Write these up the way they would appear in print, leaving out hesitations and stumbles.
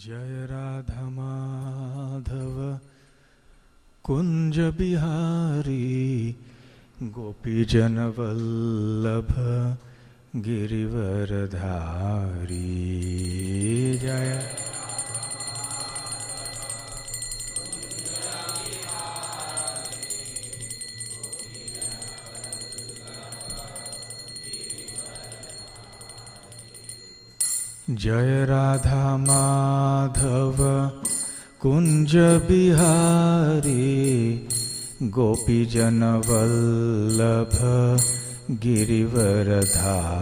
जय राधा माधव कुंज बिहारी गोपी जन वल्लभ गिरिवरधारी। जय जय राधा माधव कुंज बिहारी गोपी जन वल्लभ गिरिवरधारी।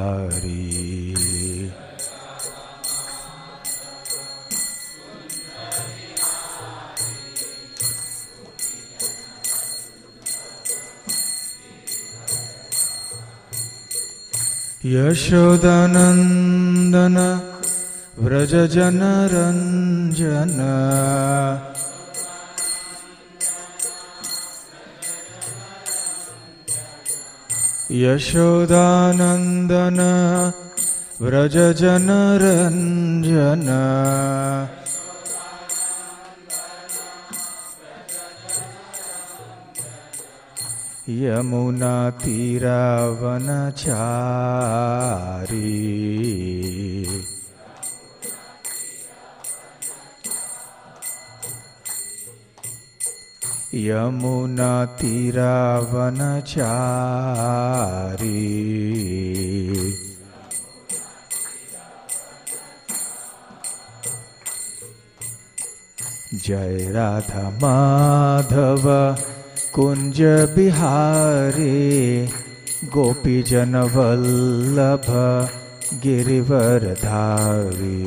यशोदानंदन व्रज जन रंजन यशोदानंदन व्रज जन रंजन यमुना तीरावनचारी। यमुना तीरावनचारी। जय राधा माधव कुंज बिहारी गोपी जन वल्लभ गिरिवरधारी।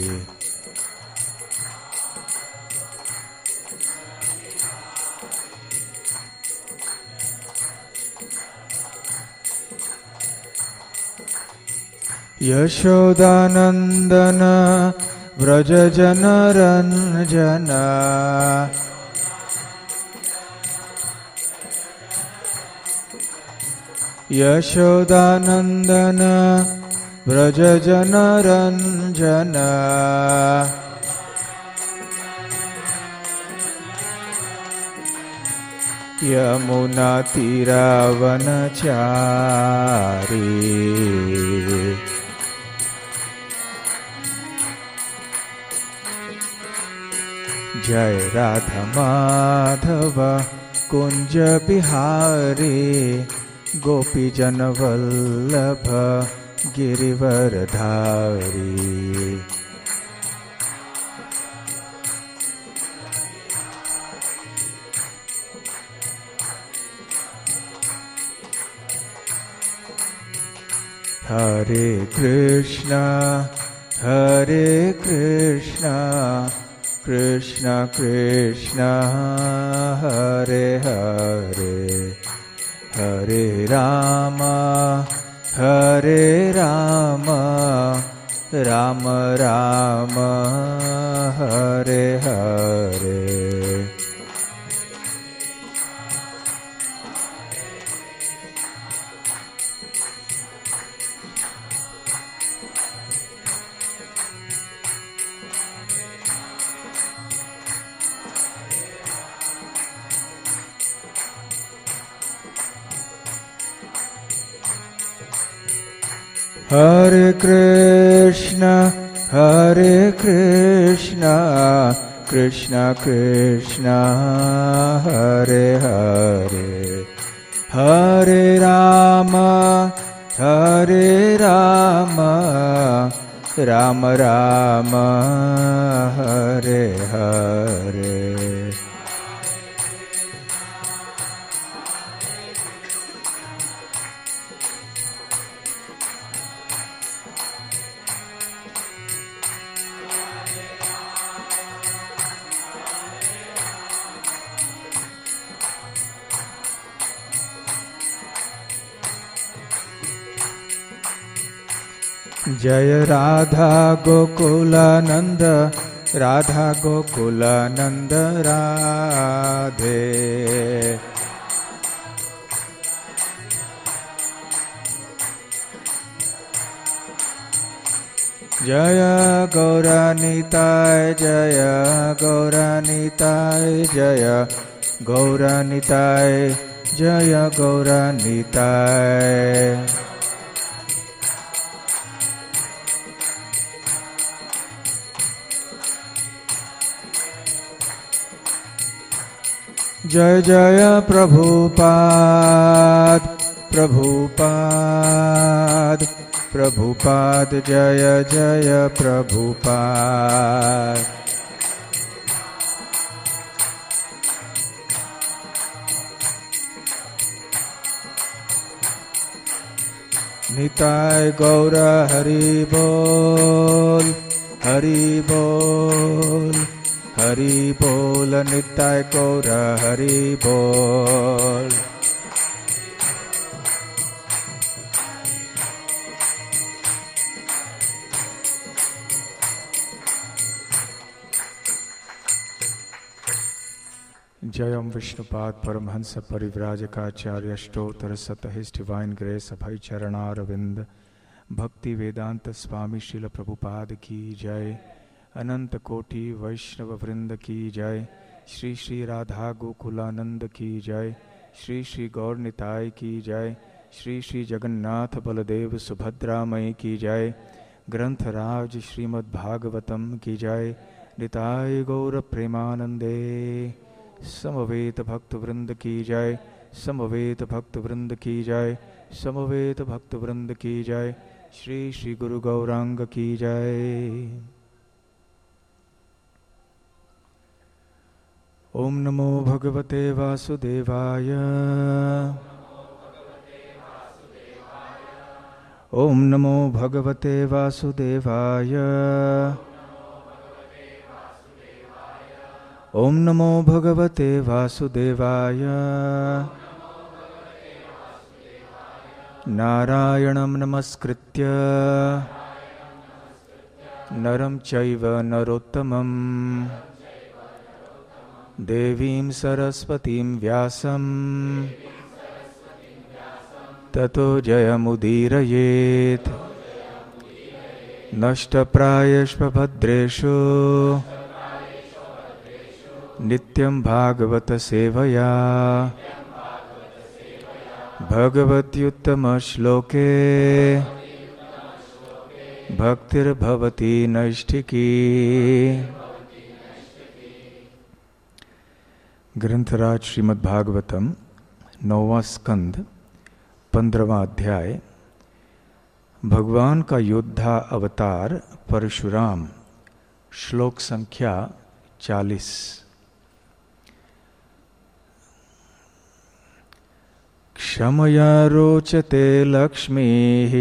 यशोदानंदन व्रज जन रंजन यशोदानंदन व्रज जन रंजन यमुना तीरावनचारी। जय राधा माधव कुंज बिहारी गोपी जन वल्लभ गिरिवरधारी। हरे कृष्णा कृष्ण कृष्ण हरे हरे हरे राम राम राम हरे हरे। हरे कृष्ण कृष्ण कृष्ण हरे हरे हरे राम राम राम हरे हरे। जय राधा गोकुलानंद राधा गोकुलानंद राधे। जय गौरनिताय जय गौरनिताय जय गौरनिताय जय गौरनिताय। जय जय प्रभुपाद प्रभुपाद प्रभुपाद जय जय प्रभुपाद। निताय गौर हरि बोल हरि बोल हरि बोल निताय गौर हरि बोल। जयम विष्णुपाद परमहंस परिव्राजकाचार्य अष्टोत्तर सत his divine grace Abhay Charanaravinda Bhaktivedanta स्वामी श्रील प्रभुपाद की जय। अनंत कोटि वैष्णव वृंद की जय। श्री श्री राधा गोकुलानंद की जय। श्री श्री गौर निताय की जय। श्री श्री जगन्नाथ बलदेव सुभद्रामय की जय। ग्रंथराज श्रीमद्भागवतम की जय। निताय गौर प्रेमानंदे। समवेत भक्त वृंद की जय। समवेत भक्त वृंद की जय। समवेत भक्त वृंद की जय। श्री श्री गुरु गौरांग की जय। ओम नमो भगवते वासुदेवाय। ओम नमो भगवते वासुदेवाय। ओम नमो भगवते वासुदेवाय। नारायणं नमस्कृत्य नरं चैव नरोत्तमं देवीं सरस्वतीं व्यासं ततो जयमुदीरयेत्। नष्टप्रायेषु भद्रेषु नित्यं भागवत सेवया भगवत्युत्तम श्लोके भक्तिर्भवति नैष्ठिकी। ग्रंथराज श्रीमद्भागवतम 9वां स्कंद 15वां अध्याय। भगवान का योद्धा अवतार परशुराम। श्लोक संख्या 40। क्षमया रोचते लक्ष्मीः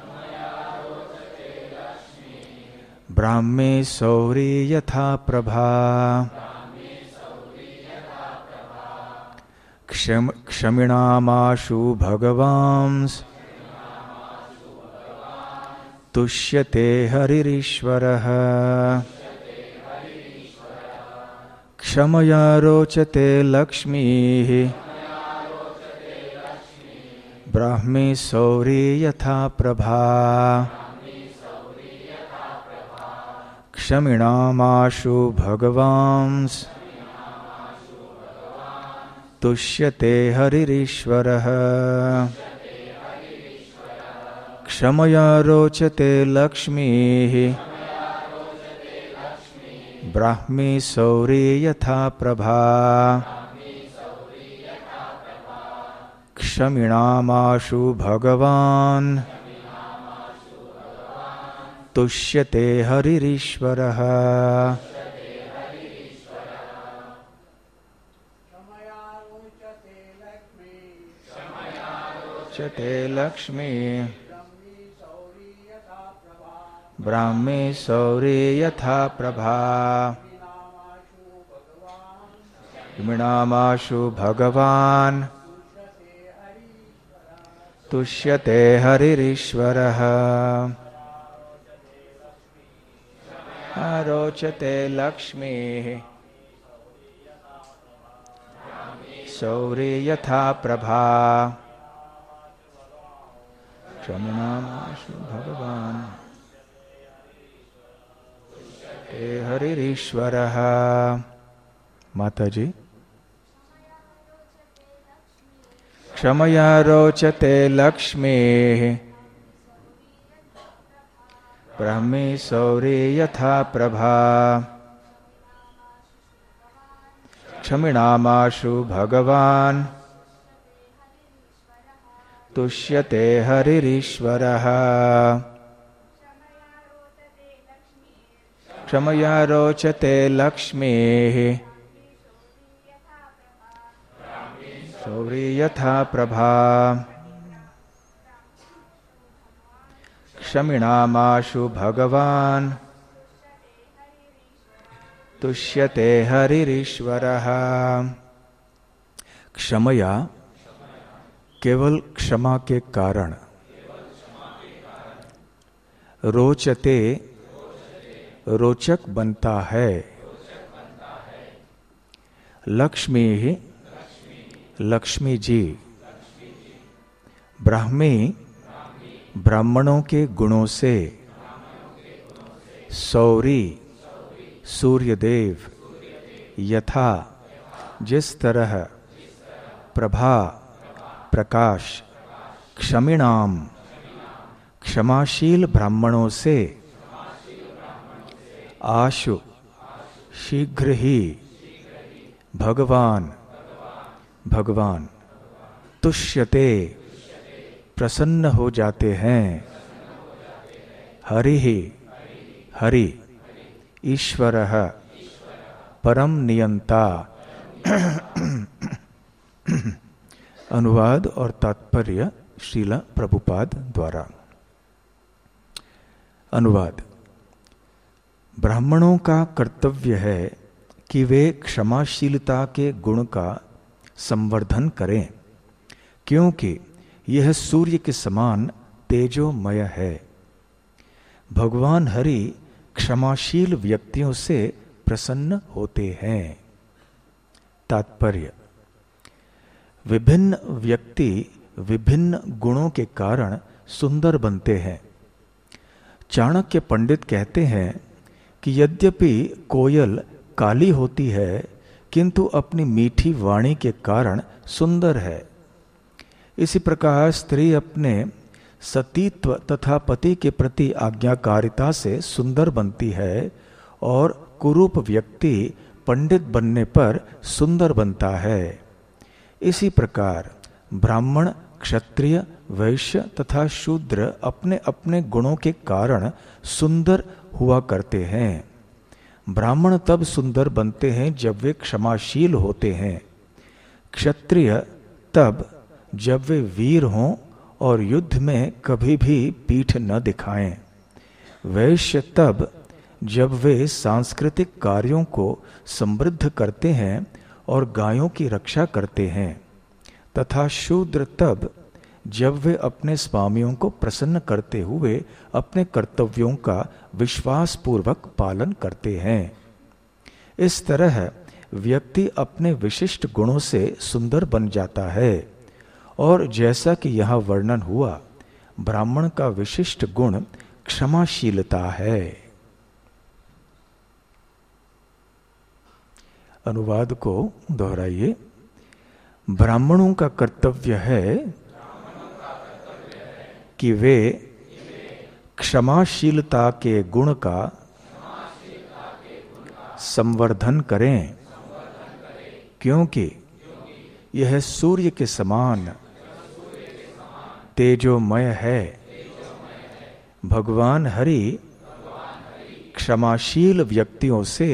ब्राह्मे सौरी यथा प्रभा। क्षमिणामाशु भगवांस तुष्यते हरिरीश्वरः। क्षमया रोचते लक्ष्मीः ब्राह्मे सौरी यथा प्रभा। क्षमिणामाशु भगवांस तुष्यते हरिरीश्वरः। क्षमया रोचते लक्ष्मीः ब्राह्मे सौरी यथा प्रभा। क्षमिणामाशु भगवान् तुष्यते हरिरीश्वरः। रोचते लक्ष्मी ब्राह्मे सौरी यथा प्रभा। क्षमिणामाशु भगवान् तुष्यते हरिरीश्वरः। रोचते लक्ष्मीः सौरी यथा प्रभा। क्षमिणामाशु भगवान् ते हरिरीश्वरः। माताजी। क्षमया रोचते लक्ष्मीः ब्रह्मी सौरी यथा प्रभा। क्षमिणामाशु भगवान् तुष्यते हरिरीश्वरः। क्षमया रोचते लक्ष्मीः सौरी यथा प्रभा। क्षमिणामाशु भगवान् तुष्यते हरिरीश्वरः। क्षमया केवल क्षमा के कारण, रोचते रोचक बनता है, लक्ष्मी ही लक्ष्मी जी, ब्राह्मी ब्राह्मणों के गुणों से, सौरी सूर्यदेव, यथा जिस तरह, प्रभा प्रकाश, क्षमिणाम क्षमाशील ब्राह्मणों से, आशु शीघ्र ही, भगवान भगवान, तुष्यते प्रसन्न हो जाते हैं, हरि हरि ईश्वरः परम नियंता। अनुवाद और तात्पर्य श्रील प्रभुपाद द्वारा। अनुवाद। ब्राह्मणों का कर्तव्य है कि वे क्षमाशीलता के गुण का संवर्धन करें, क्योंकि यह सूर्य के समान तेजोमय है। भगवान हरि क्षमाशील व्यक्तियों से प्रसन्न होते हैं। तात्पर्य। विभिन्न व्यक्ति विभिन्न गुणों के कारण सुंदर बनते हैं। चाणक्य पंडित कहते हैं कि यद्यपि कोयल काली होती है, किंतु अपनी मीठी वाणी के कारण सुंदर है। इसी प्रकार स्त्री अपने सतीत्व तथा पति के प्रति आज्ञाकारिता से सुंदर बनती है, और कुरूप व्यक्ति पंडित बनने पर सुंदर बनता है। इसी प्रकार ब्राह्मण, क्षत्रिय, वैश्य तथा शूद्र अपने अपने गुणों के कारण सुंदर हुआ करते हैं। ब्राह्मण तब सुंदर बनते हैं जब वे क्षमाशील होते हैं, क्षत्रिय तब जब वे वीर हों और युद्ध में कभी भी पीठ न दिखाएं, वैश्य तब जब वे सांस्कृतिक कार्यों को समृद्ध करते हैं और गायों की रक्षा करते हैं, तथा शूद्र तब जब वे अपने स्वामियों को प्रसन्न करते हुए अपने कर्तव्यों का विश्वासपूर्वक पालन करते हैं। इस तरह व्यक्ति अपने विशिष्ट गुणों से सुंदर बन जाता है, और जैसा कि यहाँ वर्णन हुआ, ब्राह्मण का विशिष्ट गुण क्षमाशीलता है। अनुवाद को दोहराइए। ब्राह्मणों का कर्तव्य है कि वे क्षमाशीलता के गुण का संवर्धन करें, क्योंकि यह सूर्य के समान तेजोमय है। भगवान हरि क्षमाशील व्यक्तियों से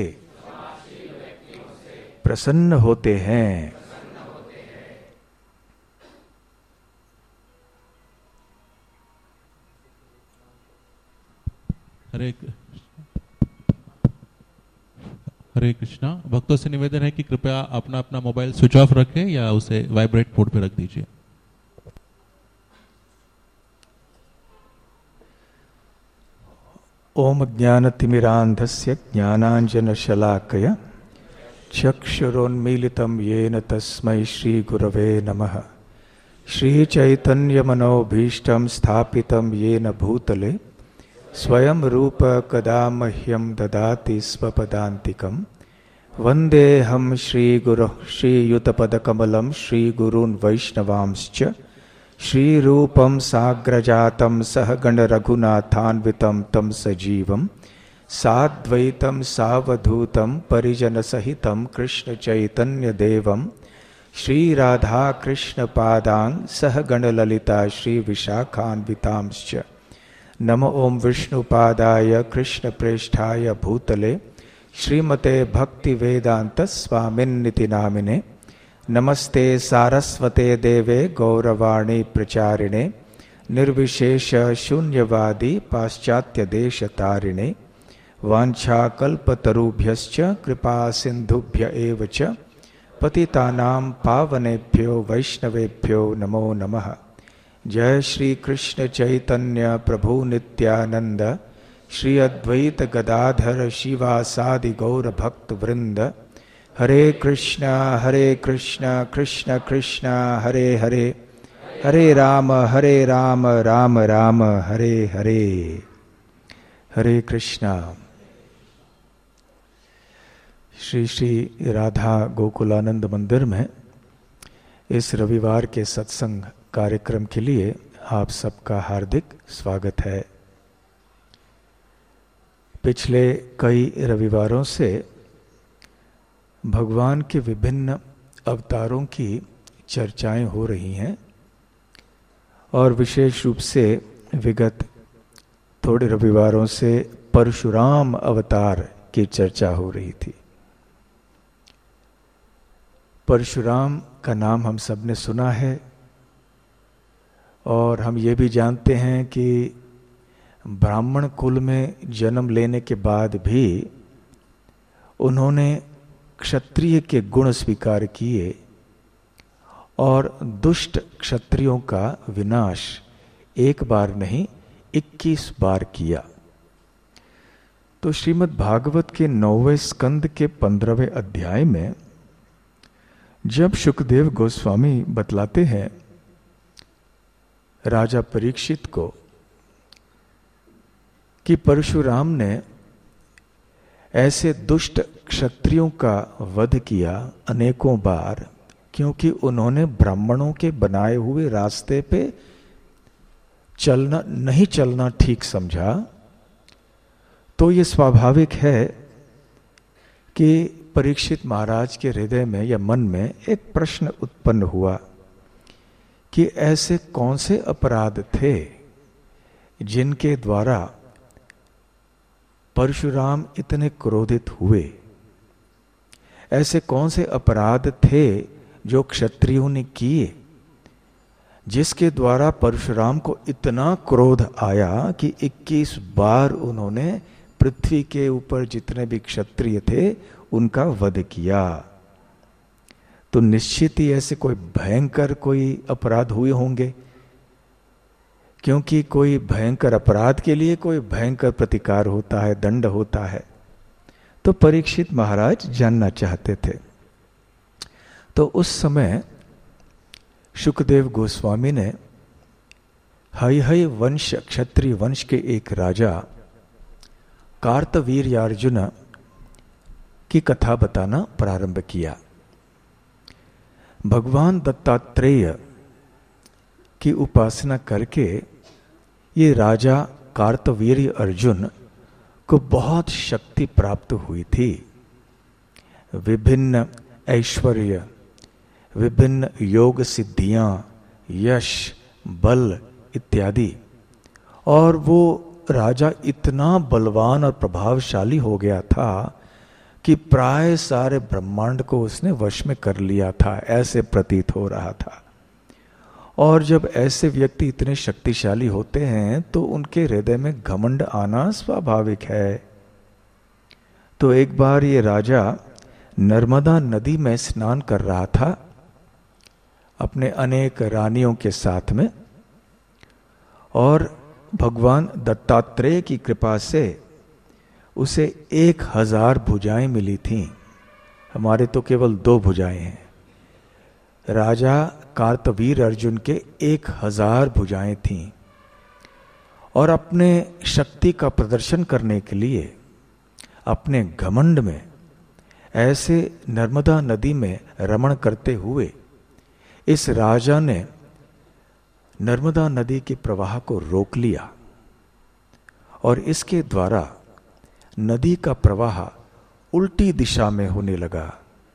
प्रसन्न होते हैं। हरे कृष्णा। भक्तों से निवेदन है कि कृपया अपना अपना मोबाइल स्विच ऑफ रखें या उसे वाइब्रेट मोड पे रख दीजिए। ओम ज्ञानतिमिरान्धस्य ज्ञानाञ्जनशलाकया चक्षुरोन्मीलितं येन तस्मै श्रीगुरवे नमः। श्रीचैतन्यमनोभीष्टं स्थापितं येन भूतले स्वयं रूप कदा मह्यं ददाति स्वपदान्तिकं वन्देऽहं श्रीगुरुः श्रीयुतपदकमलं श्रीगुरून् वैष्णवांश्च श्रीरूपं साग्रजातं सहगणरघुनाथान्वितं तं सजीवं साद्वैतं सावधूतं परिजनसहितं कृष्णचैतन्यदेवं श्रीराधाकृष्णपादां सहगणललिता श्रीविशाखान्वितांश्च नमो ओं विष्णुपादाय कृष्णप्रेष्ठाय भूतले श्रीमते भक्तिवेदांत स्वामिन्निति नामिने नमस्ते सारस्वते देवे गौरवाणी प्रचारिणे निर्विशेष शून्यवादी पाश्चात्य देशतारिणे वाञ्छाकल्पतरुभ्यश्च कृपा सिन्धुभ्य एव च पतितानां पावनेभ्यो वैष्णवेभ्यो नमो नमः। जय श्री कृष्ण चैतन्य प्रभु नित्यानंद श्री अद्वैत गदाधर शिवासादि गौर भक्त वृंद हरे कृष्ण कृष्ण कृष्ण हरे हरे हरे राम राम राम हरे हरे। हरे कृष्णा। श्री श्री राधा गोकुलानंद मंदिर में इस रविवार के सत्संग कार्यक्रम के लिए आप सबका हार्दिक स्वागत है। पिछले कई रविवारों से भगवान के विभिन्न अवतारों की चर्चाएं हो रही हैं और विशेष रूप से विगत थोड़े रविवारों से परशुराम अवतार की चर्चा हो रही थी। परशुराम का नाम हम सब ने सुना है और हम ये भी जानते हैं कि ब्राह्मण कुल में जन्म लेने के बाद भी उन्होंने क्षत्रिय के गुण स्वीकार किए और दुष्ट क्षत्रियों का विनाश एक बार नहीं 21 बार किया। तो श्रीमद् भागवत के 9वें स्कंद के 15वें अध्याय में जब शुकदेव गोस्वामी बतलाते हैं राजा परीक्षित को कि परशुराम ने ऐसे दुष्ट क्षत्रियों का वध किया अनेकों बार क्योंकि उन्होंने ब्राह्मणों के बनाए हुए रास्ते पे नहीं चलना ठीक समझा, तो ये स्वाभाविक है कि परीक्षित महाराज के हृदय में या मन में एक प्रश्न उत्पन्न हुआ कि ऐसे कौन से अपराध थे जिनके द्वारा परशुराम इतने क्रोधित हुए। ऐसे कौन से अपराध थे जो क्षत्रियों ने किए जिसके द्वारा परशुराम को इतना क्रोध आया कि 21 बार उन्होंने पृथ्वी के ऊपर जितने भी क्षत्रिय थे उनका वध किया। तो निश्चित ही ऐसे कोई भयंकर कोई अपराध हुए होंगे, क्योंकि कोई भयंकर अपराध के लिए कोई भयंकर प्रतिकार होता है, दंड होता है। तो परीक्षित महाराज जानना चाहते थे। तो उस समय शुकदेव गोस्वामी ने हय वंश क्षत्रिय वंश के एक राजा कार्तवीर्यार्जुन की कथा बताना प्रारंभ किया। भगवान दत्तात्रेय की उपासना करके ये राजा कार्तवीर्य अर्जुन को बहुत शक्ति प्राप्त हुई थी। विभिन्न ऐश्वर्य, विभिन्न योग सिद्धियां, यश, बल इत्यादि। और वो राजा इतना बलवान और प्रभावशाली हो गया था कि प्राय सारे ब्रह्मांड को उसने वश में कर लिया था, ऐसे प्रतीत हो रहा था। और जब ऐसे व्यक्ति इतने शक्तिशाली होते हैं तो उनके हृदय में घमंड आना स्वाभाविक है। तो एक बार ये राजा नर्मदा नदी में स्नान कर रहा था अपने अनेक रानियों के साथ में, और भगवान दत्तात्रेय की कृपा से उसे 1000 भुजाएं मिली थीं। हमारे तो केवल 2 भुजाएं हैं। राजा कार्तवीर अर्जुन के 1000 भुजाएं थीं। और अपने शक्ति का प्रदर्शन करने के लिए अपने घमंड में ऐसे नर्मदा नदी में रमण करते हुए इस राजा ने नर्मदा नदी के प्रवाह को रोक लिया और इसके द्वारा नदी का प्रवाह उल्टी दिशा में होने लगा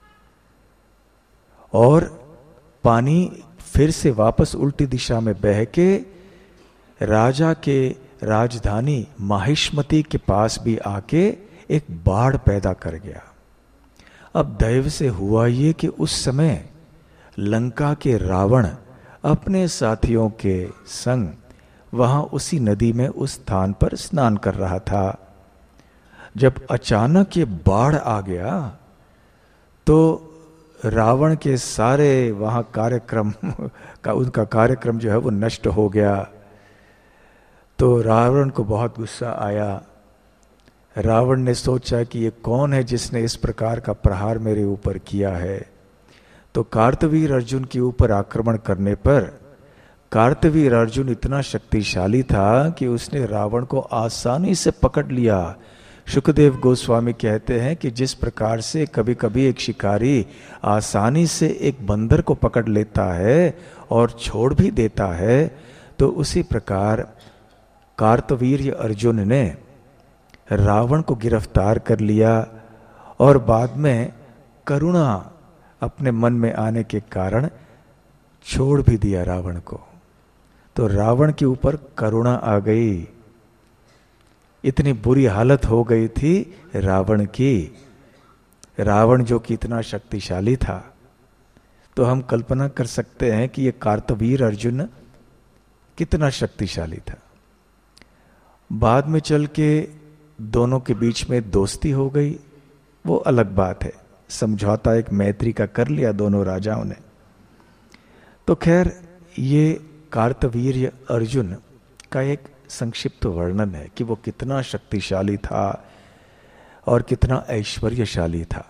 और पानी फिर से वापस उल्टी दिशा में बह के राजा के राजधानी माहिष्मती के पास भी आके एक बाढ़ पैदा कर गया। अब दैव से हुआ ये कि उस समय लंका के रावण अपने साथियों के संग वहां उसी नदी में उस स्थान पर स्नान कर रहा था। जब अचानक ये बाढ़ आ गया तो रावण के सारे वहां कार्यक्रम का उनका कार्यक्रम जो है वो नष्ट हो गया। तो रावण को बहुत गुस्सा आया। रावण ने सोचा कि ये कौन है जिसने इस प्रकार का प्रहार मेरे ऊपर किया है। तो कार्तवीर अर्जुन के ऊपर आक्रमण करने पर कार्तवीर अर्जुन इतना शक्तिशाली था कि उसने रावण को आसानी से पकड़ लिया। शुकदेव गोस्वामी कहते हैं कि जिस प्रकार से कभी कभी एक शिकारी आसानी से एक बंदर को पकड़ लेता है और छोड़ भी देता है, तो उसी प्रकार कार्तवीर्य अर्जुन ने रावण को गिरफ्तार कर लिया और बाद में करुणा अपने मन में आने के कारण छोड़ भी दिया रावण को। तो रावण के ऊपर करुणा आ गई। इतनी बुरी हालत हो गई थी रावण की। रावण जो कि इतना शक्तिशाली था, तो हम कल्पना कर सकते हैं कि ये कार्तवीर अर्जुन कितना शक्तिशाली था। बाद में चल के दोनों के बीच में दोस्ती हो गई, वो अलग बात है। समझौता एक मैत्री का कर लिया दोनों राजाओं ने। तो खैर ये कार्तवीर्य अर्जुन का एक संक्षिप्त वर्णन है कि वो कितना शक्तिशाली था और कितना ऐश्वर्यशाली था।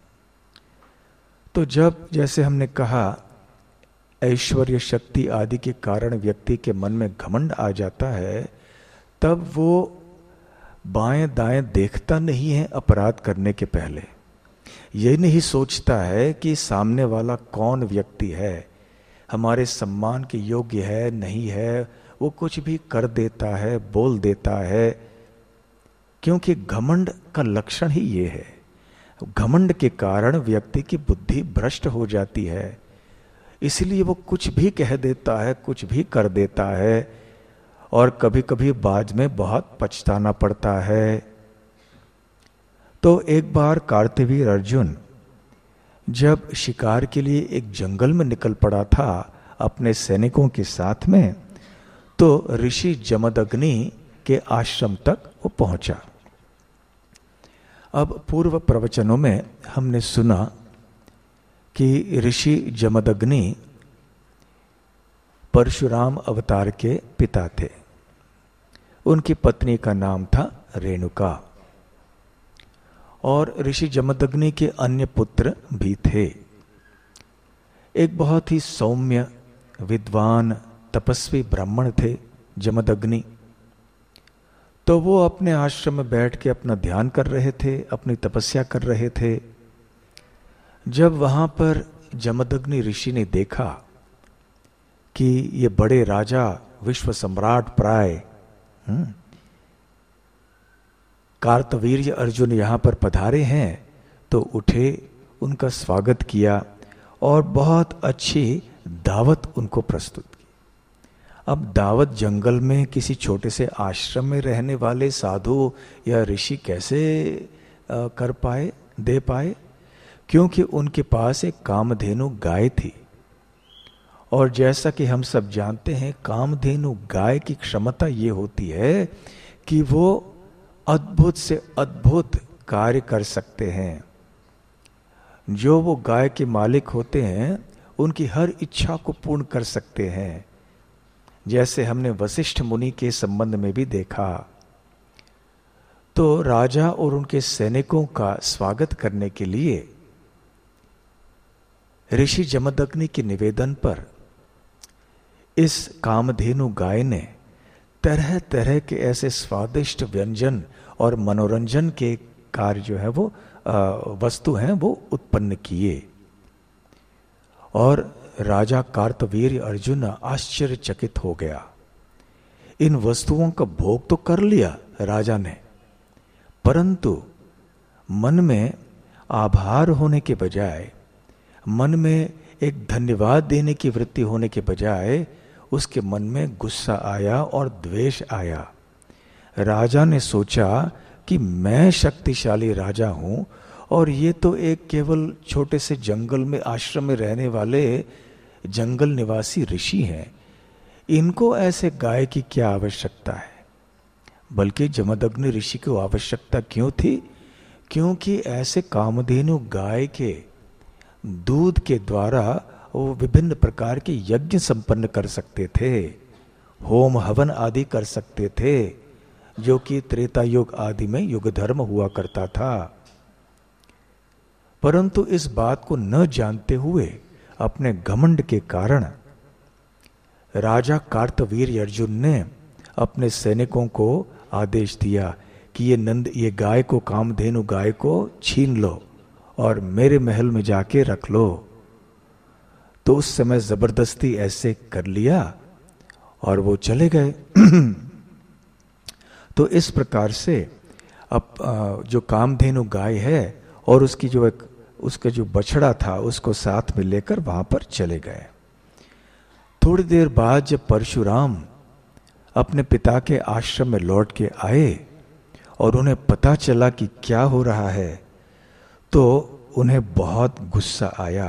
तो जब जैसे हमने कहा ऐश्वर्य शक्ति आदि के कारण व्यक्ति के मन में घमंड आ जाता है, तब वो बाएं दाएं देखता नहीं है अपराध करने के पहले। ये नहीं सोचता है कि सामने वाला कौन व्यक्ति है, हमारे सम्मान के योग्य है नहीं है। वो कुछ भी कर देता है, बोल देता है, क्योंकि घमंड का लक्षण ही ये है। घमंड के कारण व्यक्ति की बुद्धि भ्रष्ट हो जाती है, इसलिए वो कुछ भी कह देता है, कुछ भी कर देता है और कभी कभी बाद में बहुत पछताना पड़ता है। तो एक बार कार्तवीर अर्जुन जब शिकार के लिए एक जंगल में निकल पड़ा था अपने सैनिकों के साथ में, तो ऋषि जमदग्नि के आश्रम तक वो पहुंचा। अब पूर्व प्रवचनों में हमने सुना कि ऋषि जमदग्नि परशुराम अवतार के पिता थे। उनकी पत्नी का नाम था रेणुका और ऋषि जमदग्नि के अन्य पुत्र भी थे। एक बहुत ही सौम्य विद्वान तपस्वी ब्राह्मण थे जमदग्नि। तो वो अपने आश्रम में बैठ के अपना ध्यान कर रहे थे, अपनी तपस्या कर रहे थे। जब वहां पर जमदग्नि ऋषि ने देखा कि ये बड़े राजा विश्व सम्राट प्राय कार्तवीर्य अर्जुन यहां पर पधारे हैं, तो उठे, उनका स्वागत किया और बहुत अच्छी दावत उनको प्रस्तुत की। अब दावत जंगल में किसी छोटे से आश्रम में रहने वाले साधु या ऋषि कैसे कर पाए, दे पाए, क्योंकि उनके पास एक कामधेनु गाय थी। और जैसा कि हम सब जानते हैं, कामधेनु गाय की क्षमता ये होती है कि वो अद्भुत से अद्भुत कार्य कर सकते हैं। जो वो गाय के मालिक होते हैं, उनकी हर इच्छा को पूर्ण कर सकते हैं, जैसे हमने वशिष्ठ मुनि के संबंध में भी देखा। तो राजा और उनके सैनिकों का स्वागत करने के लिए ऋषि जमदग्नि के निवेदन पर इस कामधेनु गाय ने तरह तरह के ऐसे स्वादिष्ट व्यंजन और मनोरंजन के कार्य जो है वो वस्तु हैं वो उत्पन्न किए। और राजा कार्तवीर्य अर्जुन आश्चर्यचकित हो गया। इन वस्तुओं का भोग तो कर लिया राजा ने, परंतु मन में आभार होने के बजाय, मन में एक धन्यवाद देने की वृत्ति होने के बजाय उसके मन में गुस्सा आया और द्वेष आया। राजा ने सोचा कि मैं शक्तिशाली राजा हूं और ये तो एक केवल छोटे से जंगल में, आश्रम में रहने वाले जंगल निवासी ऋषि हैं, इनको ऐसे गाय की क्या आवश्यकता है। बल्कि जमदग्नि ऋषि को आवश्यकता क्यों थी? क्योंकि ऐसे कामधेनु गाय के दूध के द्वारा वो विभिन्न प्रकार के यज्ञ संपन्न कर सकते थे, होम हवन आदि कर सकते थे, जो कि त्रेता युग आदि में युग धर्म हुआ करता था। परंतु इस बात को न जानते हुए अपने घमंड के कारण राजा कार्तवीर्य अर्जुन ने अपने सैनिकों को आदेश दिया कि ये गाय को, कामधेनु गाय को छीन लो और मेरे महल में जाके रख लो। तो उस समय जबरदस्ती ऐसे कर लिया और वो चले गए। तो इस प्रकार से अब जो कामधेनु गाय है और उसकी जो उसका जो बछड़ा था उसको साथ में लेकर वहां पर चले गए। थोड़ी देर बाद जब परशुराम अपने पिता के आश्रम में लौट के आए और उन्हें पता चला कि क्या हो रहा है, तो उन्हें बहुत गुस्सा आया।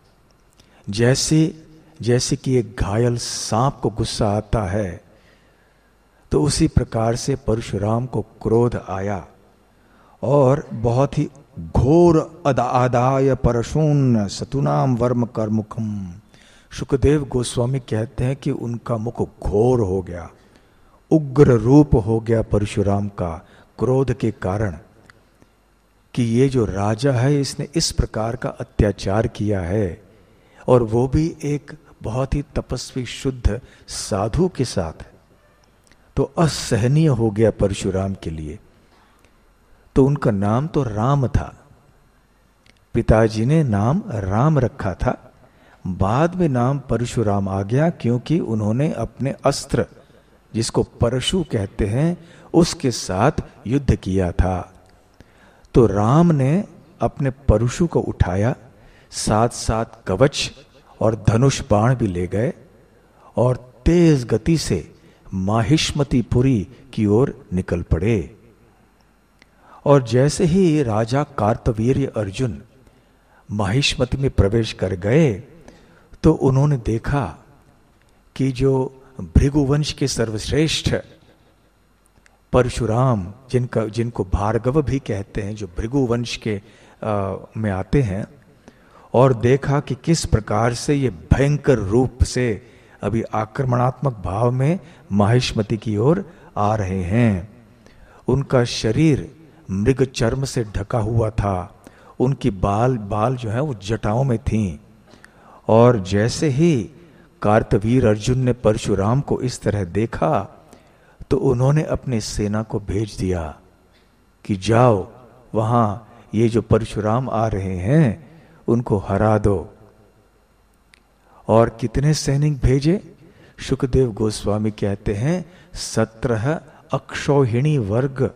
जैसे कि एक घायल सांप को गुस्सा आता है, तो उसी प्रकार से परशुराम को क्रोध आया और बहुत ही घोर आदाय परशून सतुनाम वर्म कर्मुखम। शुकदेव गोस्वामी कहते हैं कि उनका मुख घोर हो गया, उग्र रूप हो गया परशुराम का क्रोध के कारण, कि ये जो राजा है इसने इस प्रकार का अत्याचार किया है, और वो भी एक बहुत ही तपस्वी शुद्ध साधु के साथ। तो असहनीय हो गया परशुराम के लिए। तो उनका नाम तो राम था, पिताजी ने नाम राम रखा था, बाद में नाम परशुराम आ गया क्योंकि उन्होंने अपने अस्त्र, जिसको परशु कहते हैं, उसके साथ युद्ध किया था। तो राम ने अपने परशु को उठाया, साथ साथ कवच और धनुष बाण भी ले गए और तेज गति से माहिष्मतीपुरी की ओर निकल पड़े। और जैसे ही राजा कार्तवीर्य अर्जुन माहिष्मती में प्रवेश कर गए, तो उन्होंने देखा कि जो भृगुवंश के सर्वश्रेष्ठ परशुराम, जिनको भार्गव भी कहते हैं, जो भृगुवंश के में आते हैं, और देखा कि किस प्रकार से ये भयंकर रूप से अभी आक्रमणात्मक भाव में माहिष्मती की ओर आ रहे हैं। उनका शरीर मृग चर्म से ढका हुआ था, उनकी बाल जो है वो जटाओं में थीं। और जैसे ही कार्तवीर अर्जुन ने परशुराम को इस तरह देखा, तो उन्होंने अपनी सेना को भेज दिया कि जाओ वहां ये जो परशुराम आ रहे हैं उनको हरा दो। और कितने सैनिक भेजे? शुकदेव गोस्वामी कहते हैं 17 अक्षौहिणी वर्ग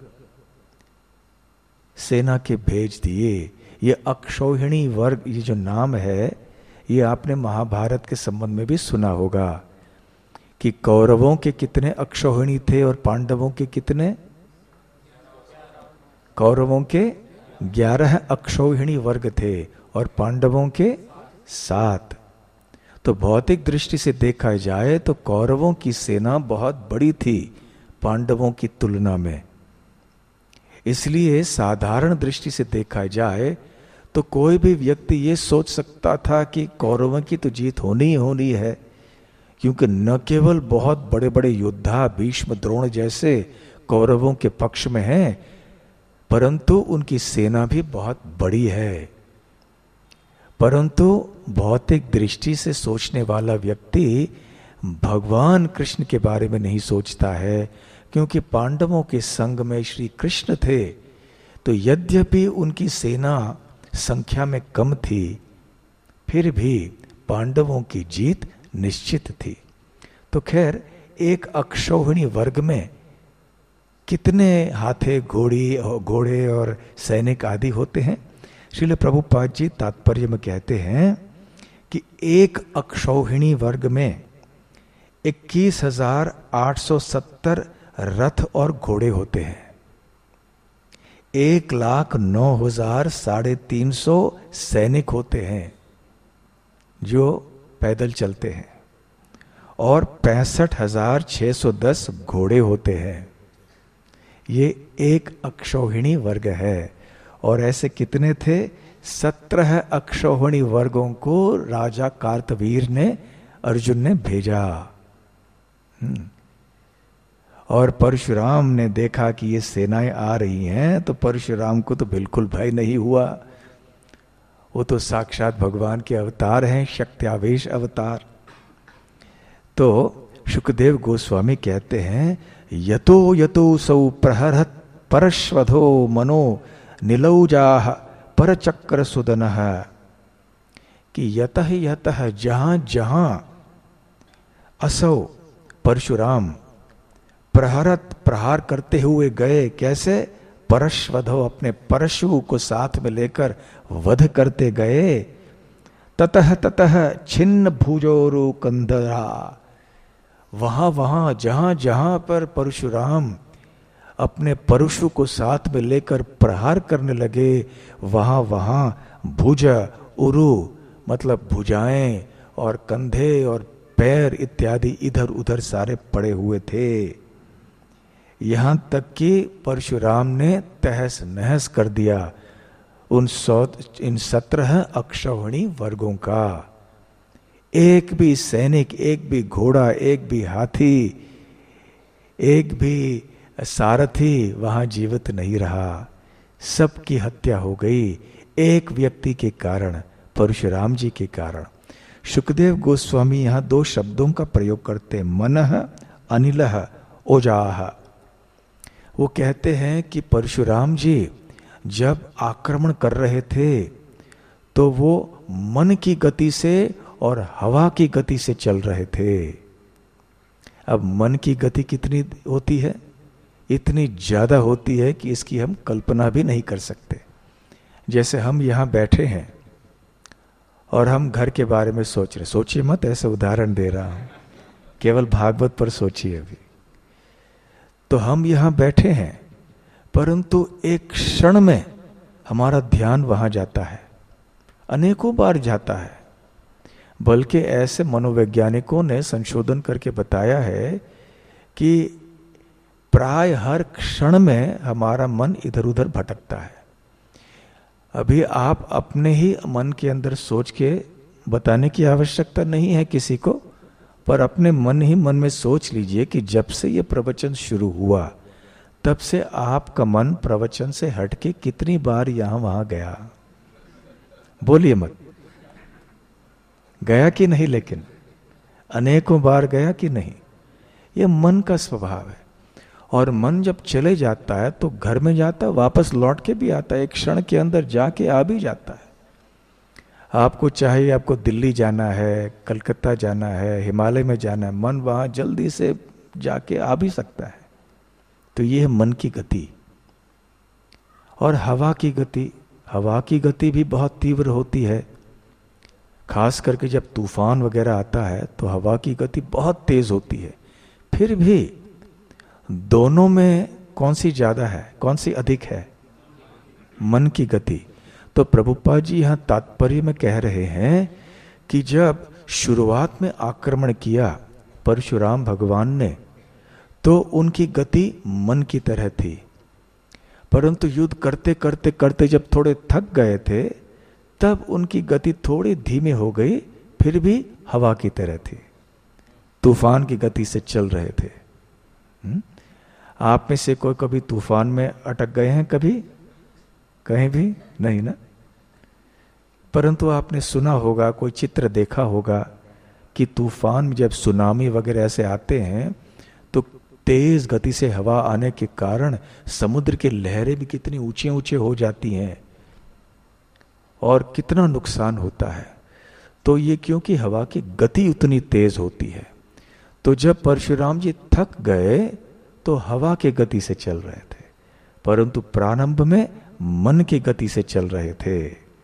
सेना के भेज दिए। ये अक्षौहिणी वर्ग, ये जो नाम है, ये आपने महाभारत के संबंध में भी सुना होगा कि कौरवों के कितने अक्षौहिणी थे और पांडवों के कितने? कौरवों के 11 अक्षौहिणी वर्ग थे और पांडवों के 7। तो भौतिक दृष्टि से देखा जाए तो कौरवों की सेना बहुत बड़ी थी पांडवों की तुलना में। इसलिए साधारण दृष्टि से देखा जाए तो कोई भी व्यक्ति ये सोच सकता था कि कौरवों की तो जीत होनी ही होनी है, क्योंकि न केवल बहुत बड़े बड़े योद्धा भीष्म द्रोण जैसे कौरवों के पक्ष में हैं, परंतु उनकी सेना भी बहुत बड़ी है। परंतु भौतिक दृष्टि से सोचने वाला व्यक्ति भगवान कृष्ण के बारे में नहीं सोचता है, क्योंकि पांडवों के संग में श्री कृष्ण थे, तो यद्यपि उनकी सेना संख्या में कम थी, फिर भी पांडवों की जीत निश्चित थी। तो खैर, एक अक्षौहिणी वर्ग में कितने हाथे घोड़े और सैनिक आदि होते हैं? श्रील प्रभुपाद जी तात्पर्य में कहते हैं कि एक अक्षौहिणी वर्ग में 21,870 रथ और घोड़े होते हैं। 1,09,350 सैनिक होते हैं जो पैदल चलते हैं, और 65,610 घोड़े होते हैं। ये एक अक्षौहिणी वर्ग है। और ऐसे कितने थे? 17 अक्षौहिणी वर्गों को राजा कार्तवीर ने, अर्जुन ने भेजा। और परशुराम ने देखा कि ये सेनाएं आ रही हैं, तो परशुराम को तो बिल्कुल भय नहीं हुआ। वो तो साक्षात भगवान के अवतार हैं, शक्त्यावेश अवतार। तो शुकदेव गोस्वामी कहते हैं, यतो यतो सौ प्रहरत परश्वधो मनो नीलौजाह परचक्र सुदनः, कि यतः यतः जहां जहां असौ परशुराम प्रहरत प्रहार करते हुए गए, कैसे? परश्वधो, अपने परशु को साथ में लेकर वध करते गए। ततः ततः छिन्न भुजोरु कंधरा, वहां वहां जहां जहां पर परशुराम अपने परशु को साथ में लेकर प्रहार करने लगे, वहां वहां भुज, उरु मतलब भुजाएं, और कंधे और पैर इत्यादि इधर उधर सारे पड़े हुए थे। यहां तक कि परशुराम ने तहस नहस कर दिया इन 17 अक्षौहिणी वर्गों का। एक भी सैनिक, एक भी घोड़ा, एक भी हाथी, एक भी सारथी वहां जीवित नहीं रहा। सबकी हत्या हो गई एक व्यक्ति के कारण, परशुराम जी के कारण। शुकदेव गोस्वामी यहां 2 शब्दों का प्रयोग करते हैं, मनः अनिलः ओजाह। वो कहते हैं कि परशुराम जी जब आक्रमण कर रहे थे तो वो मन की गति से और हवा की गति से चल रहे थे। अब मन की गति कितनी होती है? इतनी ज्यादा होती है कि इसकी हम कल्पना भी नहीं कर सकते। जैसे हम यहां बैठे हैं और हम घर के बारे में सोच रहे, सोचिए मत, ऐसे उदाहरण दे रहा हूं, केवल भागवत पर सोचिए। अभी तो हम यहां बैठे हैं, परंतु एक क्षण में हमारा ध्यान वहां जाता है, अनेकों बार जाता है। बल्कि ऐसे मनोवैज्ञानिकों ने संशोधन करके बताया है कि प्राय हर क्षण में हमारा मन इधर उधर भटकता है। अभी आप अपने ही मन के अंदर सोच के बताने की आवश्यकता नहीं है किसी को, पर अपने मन ही मन में सोच लीजिए कि जब से ये प्रवचन शुरू हुआ तब से आपका मन प्रवचन से हटके कितनी बार यहां वहां गया? बोलिए मत, गया कि नहीं? लेकिन अनेकों बार गया कि नहीं? यह मन का स्वभाव है। और मन जब चले जाता है तो घर में जाता है, वापस लौट के भी आता है, एक क्षण के अंदर जाके आ भी जाता है। आपको चाहिए, आपको दिल्ली जाना है, कलकत्ता जाना है, हिमालय में जाना है, मन वहां जल्दी से जाके आ भी सकता है। तो ये है मन की गति। और हवा की गति, हवा की गति भी बहुत तीव्र होती है। खास करके जब तूफान वगैरह आता है तो हवा की गति बहुत तेज होती है। फिर भी दोनों में कौन सी ज्यादा है, कौन सी अधिक है? मन की गति। तो प्रभुपाद जी यहां तात्पर्य में कह रहे हैं कि जब शुरुआत में आक्रमण किया परशुराम भगवान ने, तो उनकी गति मन की तरह थी, परंतु युद्ध करते करते करते जब थोड़े थक गए थे तब उनकी गति थोड़ी धीमी हो गई, फिर भी हवा की तरह थी, तूफान की गति से चल रहे थे। आप में से कोई कभी तूफान में अटक गए हैं? कभी कहीं भी नहीं ना? परंतु आपने सुना होगा, कोई चित्र देखा होगा, कि तूफान में जब सुनामी वगैरह ऐसे आते हैं तो तेज गति से हवा आने के कारण समुद्र की लहरें भी कितनी ऊंचे ऊंचे हो जाती हैं और कितना नुकसान होता है। तो ये क्योंकि हवा की गति उतनी तेज होती है। तो जब परशुराम जी थक गए तो हवा के गति से चल रहे थे, परंतु प्रारंभ में मन की गति से चल रहे थे।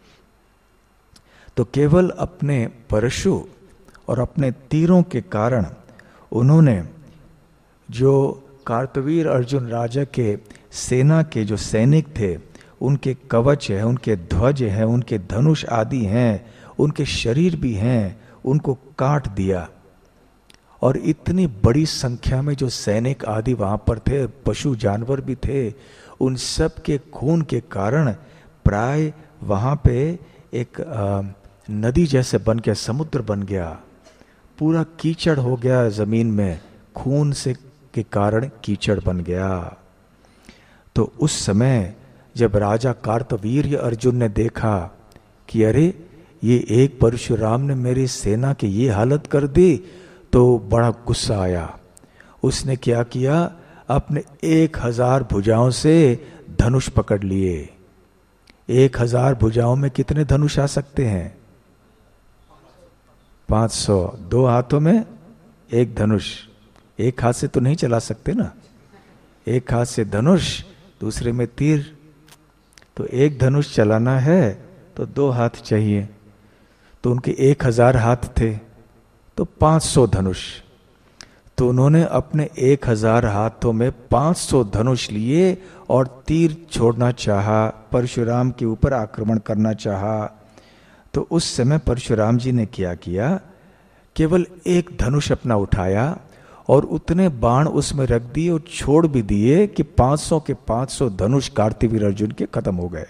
तो केवल अपने परशु और अपने तीरों के कारण उन्होंने जो कार्तवीर अर्जुन राजा के सेना के जो सैनिक थे, उनके कवच है, उनके ध्वज है, उनके धनुष आदि हैं, उनके शरीर भी हैं, उनको काट दिया। और इतनी बड़ी संख्या में जो सैनिक आदि वहां पर थे, पशु जानवर भी थे, उन सब के खून के कारण प्राय वहां पे एक नदी जैसे बन गया, समुद्र बन गया, पूरा कीचड़ हो गया जमीन में, खून से के कारण कीचड़ बन गया। तो उस समय जब राजा कार्तवीर्य अर्जुन ने देखा कि अरे ये एक परशुराम ने मेरी सेना की ये हालत कर दी, तो बड़ा गुस्सा आया। उसने क्या किया, अपने 1000 भुजाओं से धनुष पकड़ लिए। 1000 भुजाओं में कितने धनुष आ सकते हैं? 500। 2 हाथों में एक धनुष, एक हाथ से तो नहीं चला सकते ना, एक हाथ से धनुष, दूसरे में तीर। तो एक धनुष चलाना है तो 2 हाथ चाहिए। तो उनके 1000 हाथ थे तो 500 धनुष। तो उन्होंने अपने 1000 हाथों में 500 धनुष लिए और तीर छोड़ना चाहा, परशुराम के ऊपर आक्रमण करना चाहा। तो उस समय परशुराम जी ने क्या किया, केवल एक धनुष अपना उठाया और उतने बाण उसमें रख दिए और छोड़ भी दिए कि 500 के 500 धनुष कार्तवीर अर्जुन के खत्म हो गए।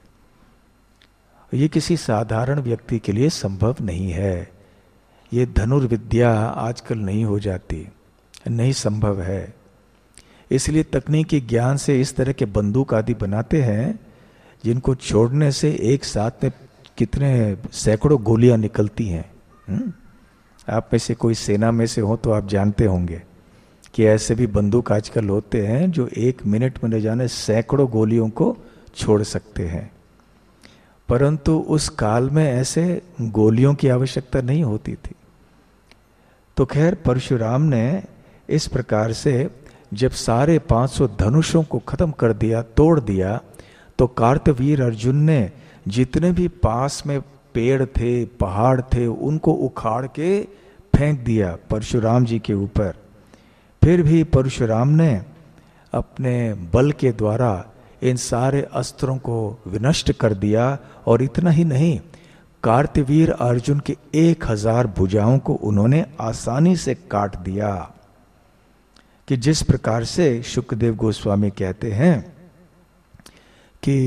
ये किसी साधारण व्यक्ति के लिए संभव नहीं है। ये धनुर्विद्या आजकल नहीं हो जाती, नहीं संभव है। इसलिए तकनीकी ज्ञान से इस तरह के बंदूक आदि बनाते हैं जिनको छोड़ने से एक साथ में कितने सैकड़ों गोलियां निकलती हैं। आप में से कोई सेना में से हो तो आप जानते होंगे कि ऐसे भी बंदूक आजकल होते हैं जो 1 मिनट में न जाने सैकड़ों गोलियों को छोड़ सकते हैं। परंतु उस काल में ऐसे गोलियों की आवश्यकता नहीं होती थी। तो खैर परशुराम ने इस प्रकार से जब सारे 500 धनुषों को खत्म कर दिया, तोड़ दिया, तो कार्तवीर अर्जुन ने जितने भी पास में पेड़ थे, पहाड़ थे, उनको उखाड़ के फेंक दिया परशुराम जी के ऊपर। फिर भी परशुराम ने अपने बल के द्वारा इन सारे अस्त्रों को विनष्ट कर दिया। और इतना ही नहीं, कार्तवीर अर्जुन के 1000 भुजाओं को उन्होंने आसानी से काट दिया। कि जिस प्रकार से शुकदेव गोस्वामी कहते हैं कि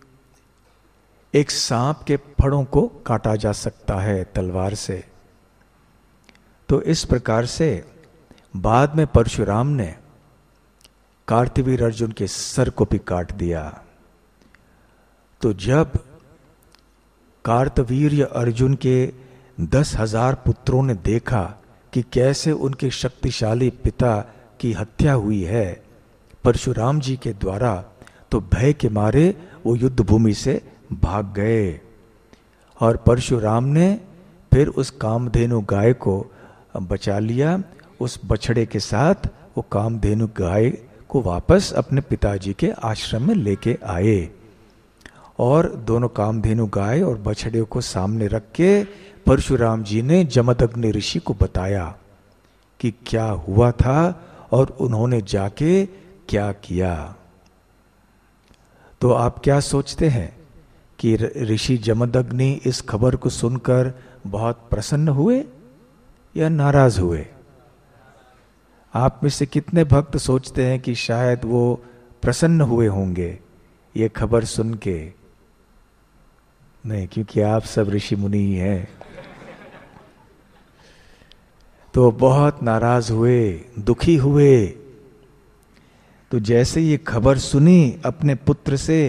एक सांप के फड़ों को काटा जा सकता है तलवार से, तो इस प्रकार से बाद में परशुराम ने कार्तवीर अर्जुन के सर को भी काट दिया। तो जब कार्तवीर्य अर्जुन के 10,000 पुत्रों ने देखा कि कैसे उनके शक्तिशाली पिता की हत्या हुई है परशुराम जी के द्वारा, तो भय के मारे वो युद्ध भूमि से भाग गए। और परशुराम ने फिर उस कामधेनु गाय को बचा लिया। उस बछड़े के साथ वो कामधेनु गाय को वापस अपने पिताजी के आश्रम में लेके आए। और दोनों कामधेनु गाय और बछड़े को सामने रख के परशुराम जी ने जमदग्नि ऋषि को बताया कि क्या हुआ था और उन्होंने जाके क्या किया। तो आप क्या सोचते हैं कि ऋषि जमदग्नि इस खबर को सुनकर बहुत प्रसन्न हुए या नाराज हुए? आप में से कितने भक्त सोचते हैं कि शायद वो प्रसन्न हुए होंगे ये खबर सुन के? नहीं, क्योंकि आप सब ऋषि मुनि ही हैं। तो बहुत नाराज हुए, दुखी हुए। तो जैसे ये खबर सुनी अपने पुत्र से,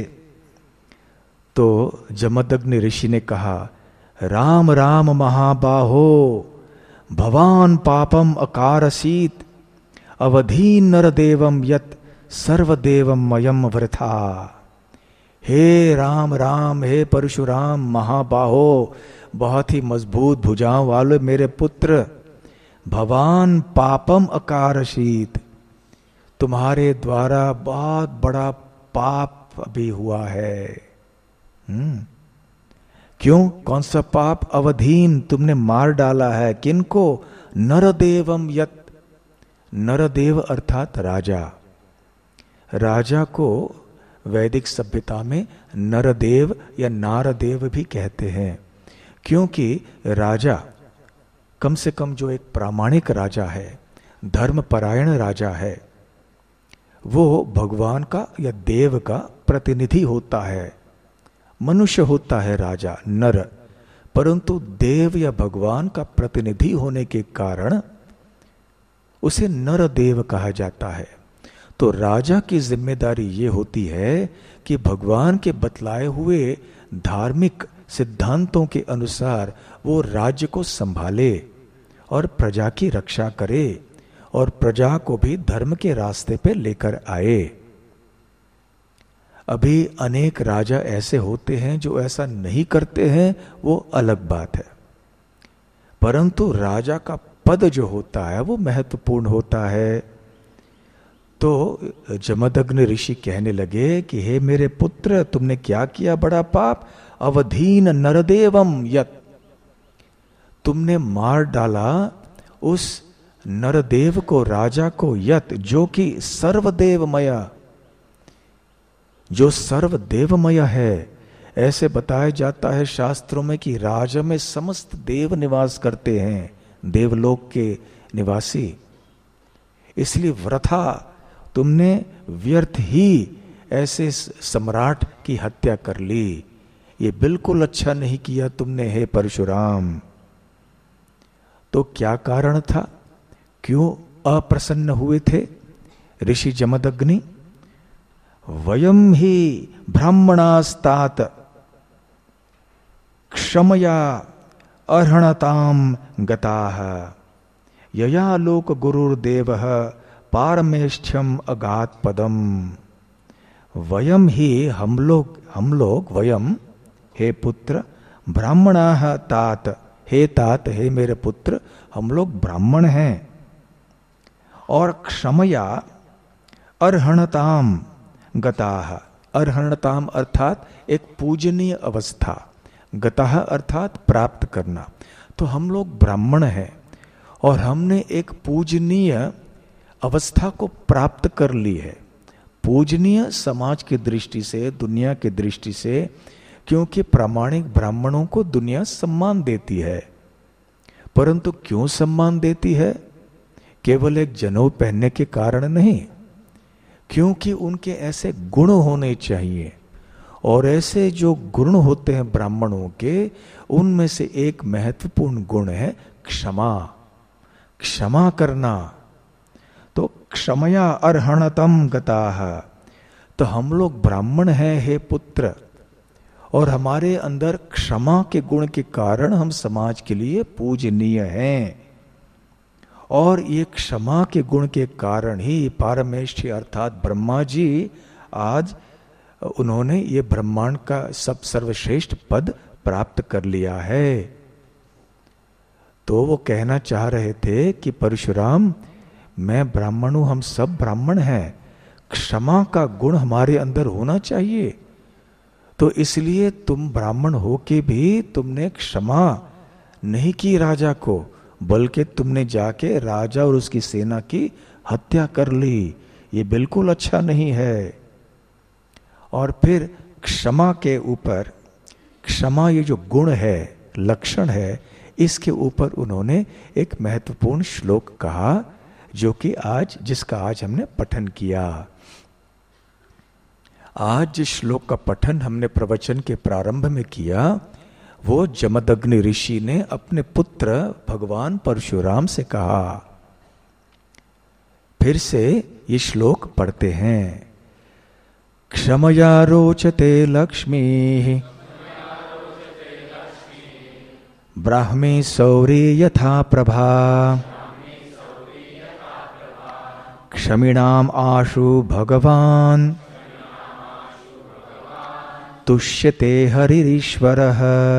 तो जमदग्नि ऋषि ने कहा, राम राम महाबाहो, भवान पापम अकारसीत अवधीन नरदेवम यत सर्वदेवम मयम वृथा। हे राम राम, हे परशुराम महाबाहो, बहुत ही मजबूत भुजाओं वाले मेरे पुत्र, भवान पापम अकारसीत, तुम्हारे द्वारा बहुत बड़ा पाप अभी हुआ है। क्यों? कौन सा पाप? अवधीन, तुमने मार डाला है। किनको? नरदेवम यत, नरदेव अर्थात राजा। राजा को वैदिक सभ्यता में नरदेव या नारदेव भी कहते हैं, क्योंकि राजा कम से कम जो एक प्रामाणिक राजा है, धर्मपरायण राजा है, वो भगवान का या देव का प्रतिनिधि होता है। मनुष्य होता है राजा, नर, परंतु देव या भगवान का प्रतिनिधि होने के कारण उसे नरदेव कहा जाता है। तो राजा की जिम्मेदारी ये होती है कि भगवान के बतलाए हुए धार्मिक सिद्धांतों के अनुसार वो राज्य को संभाले और प्रजा की रक्षा करे और प्रजा को भी धर्म के रास्ते पे लेकर आए। अभी अनेक राजा ऐसे होते हैं जो ऐसा नहीं करते हैं, वो अलग बात है, परंतु राजा का पद जो होता है वो महत्वपूर्ण होता है। तो जमदग्नि ऋषि कहने लगे कि हे मेरे पुत्र, तुमने क्या किया बड़ा पाप? अवधीन नरदेवम यत, तुमने मार डाला उस नरदेव को, राजा को, यत जो कि सर्वदेवमय, जो सर्वदेवमय है। ऐसे बताया जाता है शास्त्रों में कि राज में समस्त देव निवास करते हैं, देवलोक के निवासी। इसलिए वृथा, तुमने व्यर्थ ही ऐसे सम्राट की हत्या कर ली। ये बिल्कुल अच्छा नहीं किया तुमने, हे परशुराम। तो क्या कारण था? क्यों अप्रसन्न हुए थे ऋषि जमदग्नि? वयम ही ब्राह्मणास्तात क्षमया अर्हणताम गताः यया लोक गुरुर्देवः पारमेष्ठ्यम अगात पदम। वयम ही, हम लोग वयम, हे पुत्र, ब्राह्मणाः तात, हे तात, हे मेरे पुत्र, हम लोग ब्राह्मण हैं, और क्षमया अर्हणताम गताः, अर्हणताम अर्थात एक पूजनीय अवस्था, गताः अर्थात प्राप्त करना। तो हम लोग ब्राह्मण हैं और हमने एक पूजनीय अवस्था को प्राप्त कर ली है। पूजनीय समाज की दृष्टि से, दुनिया की दृष्टि से, क्योंकि प्रामाणिक ब्राह्मणों को दुनिया सम्मान देती है। परंतु क्यों सम्मान देती है? केवल एक जनेऊ पहनने के कारण नहीं, क्योंकि उनके ऐसे गुण होने चाहिए, और ऐसे जो गुण होते हैं ब्राह्मणों के, उनमें से एक महत्वपूर्ण गुण है क्षमा, क्षमा करना। तो क्षमया अर्हणतम गताः, तो हम लोग ब्राह्मण हैं हे पुत्र, और हमारे अंदर क्षमा के गुण के कारण हम समाज के लिए पूजनीय हैं। और ये क्षमा के गुण के कारण ही पारमेष्ठी अर्थात ब्रह्मा जी आज उन्होंने ये ब्रह्मांड का सब सर्वश्रेष्ठ पद प्राप्त कर लिया है। तो वो कहना चाह रहे थे कि परशुराम, मैं ब्राह्मण हूं, हम सब ब्राह्मण हैं, क्षमा का गुण हमारे अंदर होना चाहिए। तो इसलिए तुम ब्राह्मण हो के भी तुमने क्षमा नहीं की राजा को, बल्कि तुमने जाके राजा और उसकी सेना की हत्या कर ली। ये बिल्कुल अच्छा नहीं है। और फिर क्षमा के ऊपर, क्षमा ये जो गुण है, लक्षण है, इसके ऊपर उन्होंने एक महत्वपूर्ण श्लोक कहा, जो कि जिसका आज हमने पठन किया। आज जिस श्लोक का पठन हमने प्रवचन के प्रारंभ में किया, वो जमदग्नि ऋषि ने अपने पुत्र भगवान परशुराम से कहा। फिर से ये श्लोक पढ़ते हैं। क्षमया रोचते लक्ष्मी ब्राह्मी सौरी यथा प्रभा क्षमिणाम आशु भगवान तुष्यते हरिरीश्वरः।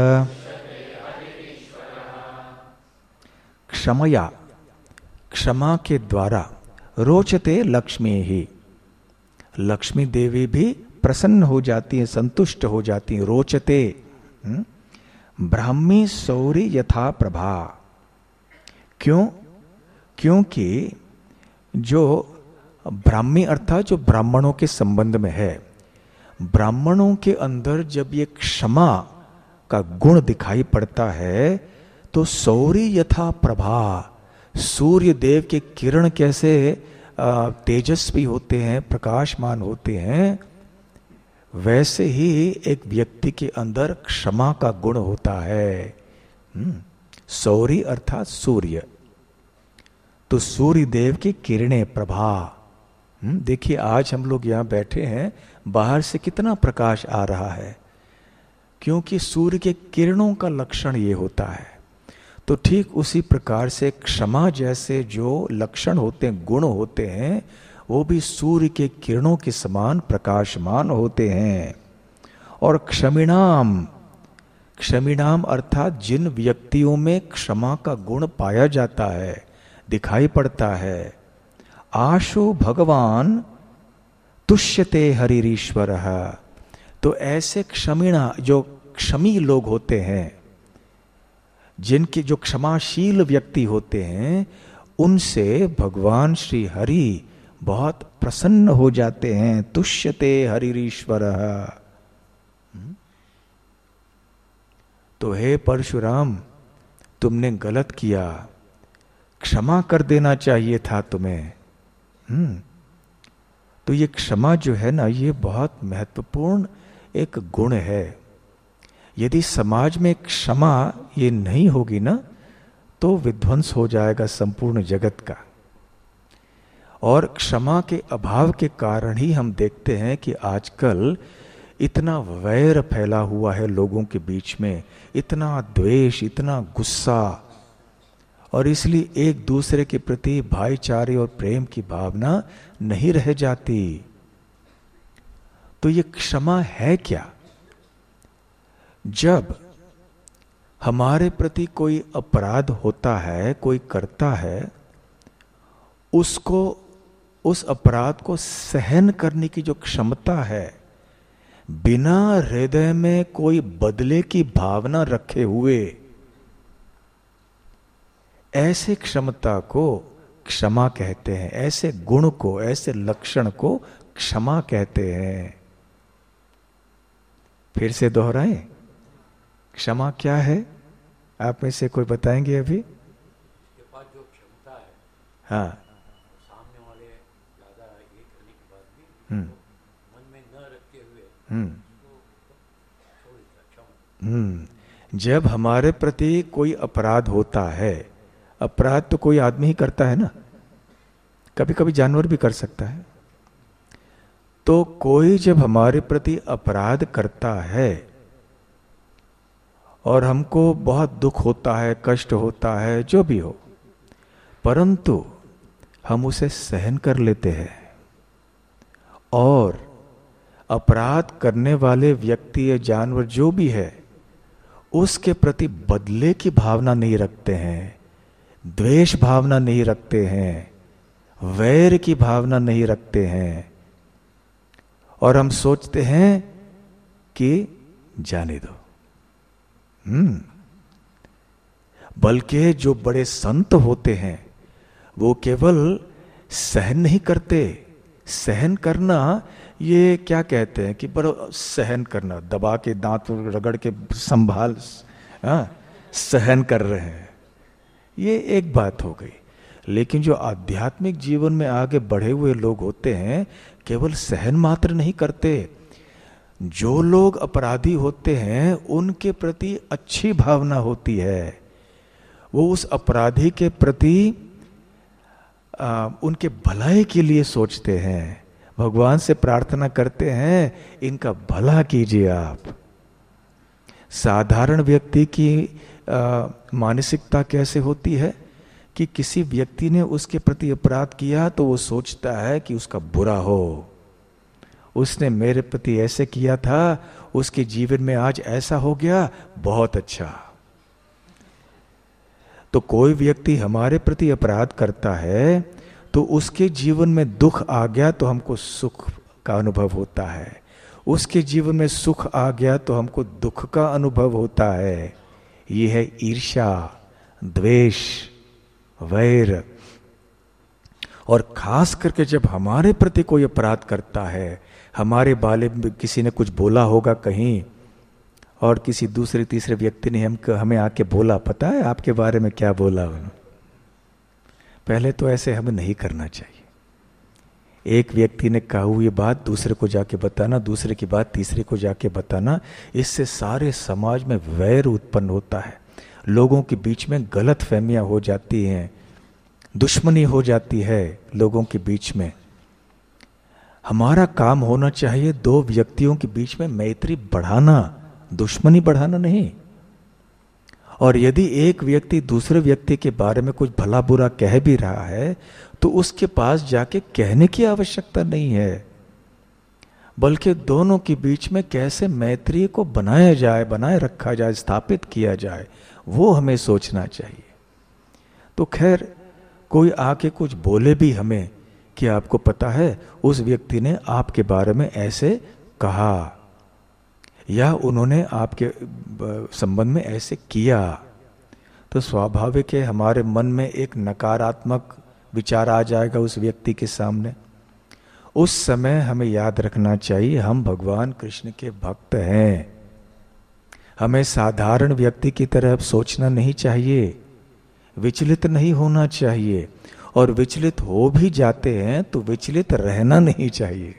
क्षमया, क्षमा के द्वारा, रोचते लक्ष्मी ही, लक्ष्मी देवी भी प्रसन्न हो जाती है, संतुष्ट हो जाती है। रोचते, ब्राह्मी सौरी यथा प्रभा। क्यों? क्योंकि जो ब्राह्मी अर्थात जो ब्राह्मणों के संबंध में है, ब्राह्मणों के अंदर जब ये क्षमा का गुण दिखाई पड़ता है तो सौरी यथा प्रभा, सूर्य देव के किरण कैसे तेजस्वी होते हैं, प्रकाशमान होते हैं, वैसे ही एक व्यक्ति के अंदर क्षमा का गुण होता है। सौरी अर्थात सूर्य, तो सूर्य देव की किरणें, प्रभा। देखिए आज हम लोग यहां बैठे हैं, बाहर से कितना प्रकाश आ रहा है, क्योंकि सूर्य के किरणों का लक्षण ये होता है। तो ठीक उसी प्रकार से क्षमा जैसे जो लक्षण होते हैं, गुण होते हैं, वो भी सूर्य के किरणों के समान प्रकाशमान होते हैं। और क्षमिणाम, क्षमिणाम अर्थात जिन व्यक्तियों में क्षमा का गुण पाया जाता है, दिखाई पड़ता है, आशु भगवान तुष्यते हरिरीश्वरः। तो ऐसे क्षमिणा, जो क्षमी लोग होते हैं, जिनके जो क्षमाशील व्यक्ति होते हैं, उनसे भगवान श्री हरि बहुत प्रसन्न हो जाते हैं। तुष्यते हरिरीश्वरः। तो हे परशुराम, तुमने गलत किया, क्षमा कर देना चाहिए था तुम्हें। तो ये क्षमा जो है ना, ये बहुत महत्वपूर्ण एक गुण है। यदि समाज में क्षमा ये नहीं होगी ना, तो विध्वंस हो जाएगा संपूर्ण जगत का। और क्षमा के अभाव के कारण ही हम देखते हैं कि आजकल इतना वैर फैला हुआ है लोगों के बीच में, इतना द्वेष, इतना गुस्सा, और इसलिए एक दूसरे के प्रति भाईचारे और प्रेम की भावना नहीं रह जाती। तो ये क्षमा है क्या? जब हमारे प्रति कोई अपराध होता है, कोई करता है, उसको, उस अपराध को सहन करने की जो क्षमता है, बिना हृदय में कोई बदले की भावना रखे हुए, ऐसे क्षमता को क्षमा कहते हैं। ऐसे गुण को, ऐसे लक्षण को क्षमा कहते हैं। फिर से दोहराएं, क्षमा क्या है? आप में से कोई बताएंगे अभी? इसके पास जो क्षमता है, हाँ, सामने वाले ज्यादा ये करने के बाद भी मन में न रखते हुए छोड़ देता, क्षमा। जब हमारे प्रति कोई अपराध होता है, अपराध तो कोई आदमी ही करता है ना, कभी कभी जानवर भी कर सकता है। तो कोई जब हमारे प्रति अपराध करता है और हमको बहुत दुख होता है, कष्ट होता है, जो भी हो, परंतु हम उसे सहन कर लेते हैं और अपराध करने वाले व्यक्ति या जानवर जो भी है, उसके प्रति बदले की भावना नहीं रखते हैं, द्वेष भावना नहीं रखते हैं, वैर की भावना नहीं रखते हैं, और हम सोचते हैं कि जाने दो। बल्कि जो बड़े संत होते हैं वो केवल सहन नहीं करते। सहन करना ये क्या कहते हैं कि बड़ा सहन करना, दबा के दांत रगड़ के संभाल सहन कर रहे हैं, ये एक बात हो गई। लेकिन जो आध्यात्मिक जीवन में आगे बढ़े हुए लोग होते हैं, केवल सहन मात्र नहीं करते। जो लोग अपराधी होते हैं उनके प्रति अच्छी भावना होती है, वो उस अपराधी के प्रति उनके भलाई के लिए सोचते हैं, भगवान से प्रार्थना करते हैं इनका भला कीजिए आप। साधारण व्यक्ति की मानसिकता कैसे होती है कि किसी व्यक्ति ने उसके प्रति अपराध किया तो वो सोचता है कि उसका बुरा हो, उसने मेरे प्रति ऐसे किया था, उसके जीवन में आज ऐसा हो गया, बहुत अच्छा। तो कोई व्यक्ति हमारे प्रति अपराध करता है तो उसके जीवन में दुख आ गया तो हमको सुख का अनुभव होता है, उसके जीवन में सुख आ गया तो हमको दुख का अनुभव होता है। ये है ईर्ष्या, द्वेष, वैर। और खास करके जब हमारे प्रति कोई अपराध करता है, हमारे बारे में किसी ने कुछ बोला होगा कहीं और किसी दूसरे तीसरे व्यक्ति ने हमें आके बोला, पता है आपके बारे में क्या बोला, पहले तो ऐसे हमें नहीं करना चाहिए। एक व्यक्ति ने कहा हुई बात दूसरे को जाके बताना, दूसरे की बात तीसरे को जाके बताना, इससे सारे समाज में वैर उत्पन्न होता है, लोगों के बीच में गलत फहमियां हो जाती हैं, दुश्मनी हो जाती है लोगों के बीच में। हमारा काम होना चाहिए दो व्यक्तियों के बीच में मैत्री बढ़ाना, दुश्मनी बढ़ाना नहीं। और यदि एक व्यक्ति दूसरे व्यक्ति के बारे में कुछ भला बुरा कह भी रहा है तो उसके पास जाके कहने की आवश्यकता नहीं है, बल्कि दोनों के बीच में कैसे मैत्री को बनाया जाए, बनाए रखा जाए, स्थापित किया जाए, वो हमें सोचना चाहिए। तो खैर कोई आके कुछ बोले भी हमें कि आपको पता है उस व्यक्ति ने आपके बारे में ऐसे कहा या उन्होंने आपके संबंध में ऐसे किया, तो स्वाभाविक है हमारे मन में एक नकारात्मक विचार आ जाएगा उस व्यक्ति के सामने। उस समय हमें याद रखना चाहिए हम भगवान कृष्ण के भक्त हैं, हमें साधारण व्यक्ति की तरह सोचना नहीं चाहिए, विचलित नहीं होना चाहिए, और विचलित हो भी जाते हैं तो विचलित रहना नहीं चाहिए।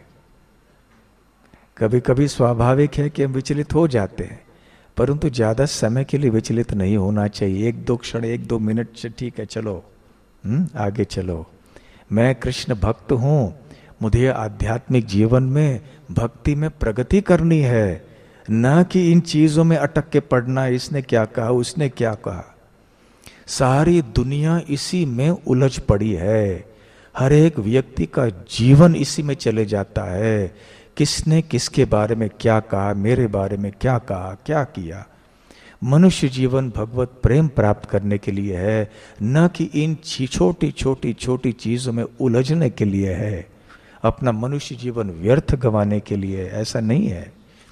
कभी कभी स्वाभाविक है कि हम विचलित हो जाते हैं, परंतु ज्यादा समय के लिए विचलित नहीं होना चाहिए। एक दो क्षण, एक दो मिनट से ठीक है, चलो आगे चलो। मैं कृष्ण भक्त हूं, मुझे आध्यात्मिक जीवन में भक्ति में प्रगति करनी है, ना कि इन चीजों में अटक के पड़ना, इसने क्या कहा, उसने क्या कहा। सारी दुनिया इसी में उलझ पड़ी है, हर एक व्यक्ति का जीवन इसी में चले जाता है, किसने किसके बारे में क्या कहा, मेरे बारे में क्या कहा, क्या किया। मनुष्य जीवन भगवत प्रेम प्राप्त करने के लिए है, न कि इन छोटी छोटी छोटी चीजों में उलझने के लिए है, अपना मनुष्य जीवन व्यर्थ गंवाने के लिए ऐसा नहीं है।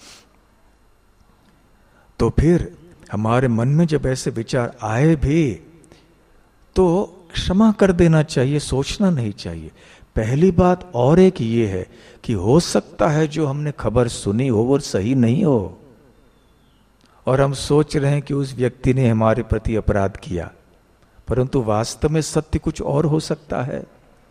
तो फिर हमारे मन में जब ऐसे विचार आए भी तो क्षमा कर देना चाहिए, सोचना नहीं चाहिए। पहली बात और एक ये है कि हो सकता है जो हमने खबर सुनी हो वो सही नहीं हो, और हम सोच रहे हैं कि उस व्यक्ति ने हमारे प्रति अपराध किया, परंतु वास्तव में सत्य कुछ और हो सकता है।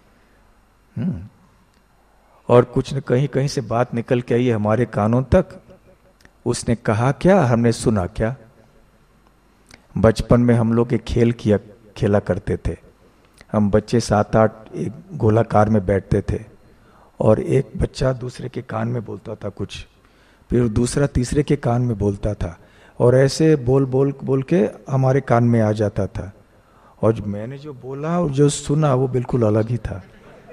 और कुछ न कहीं कहीं से बात निकल के आई हमारे कानों तक, उसने कहा क्या, हमने सुना क्या। बचपन में हम लोग एक खेल खेला करते थे, हम बच्चे 7-8 एक गोलाकार में बैठते थे और एक बच्चा दूसरे के कान में बोलता था कुछ, फिर दूसरा तीसरे के कान में बोलता था, और ऐसे बोल के हमारे कान में आ जाता था, और मैंने जो बोला और जो सुना वो बिल्कुल अलग ही था।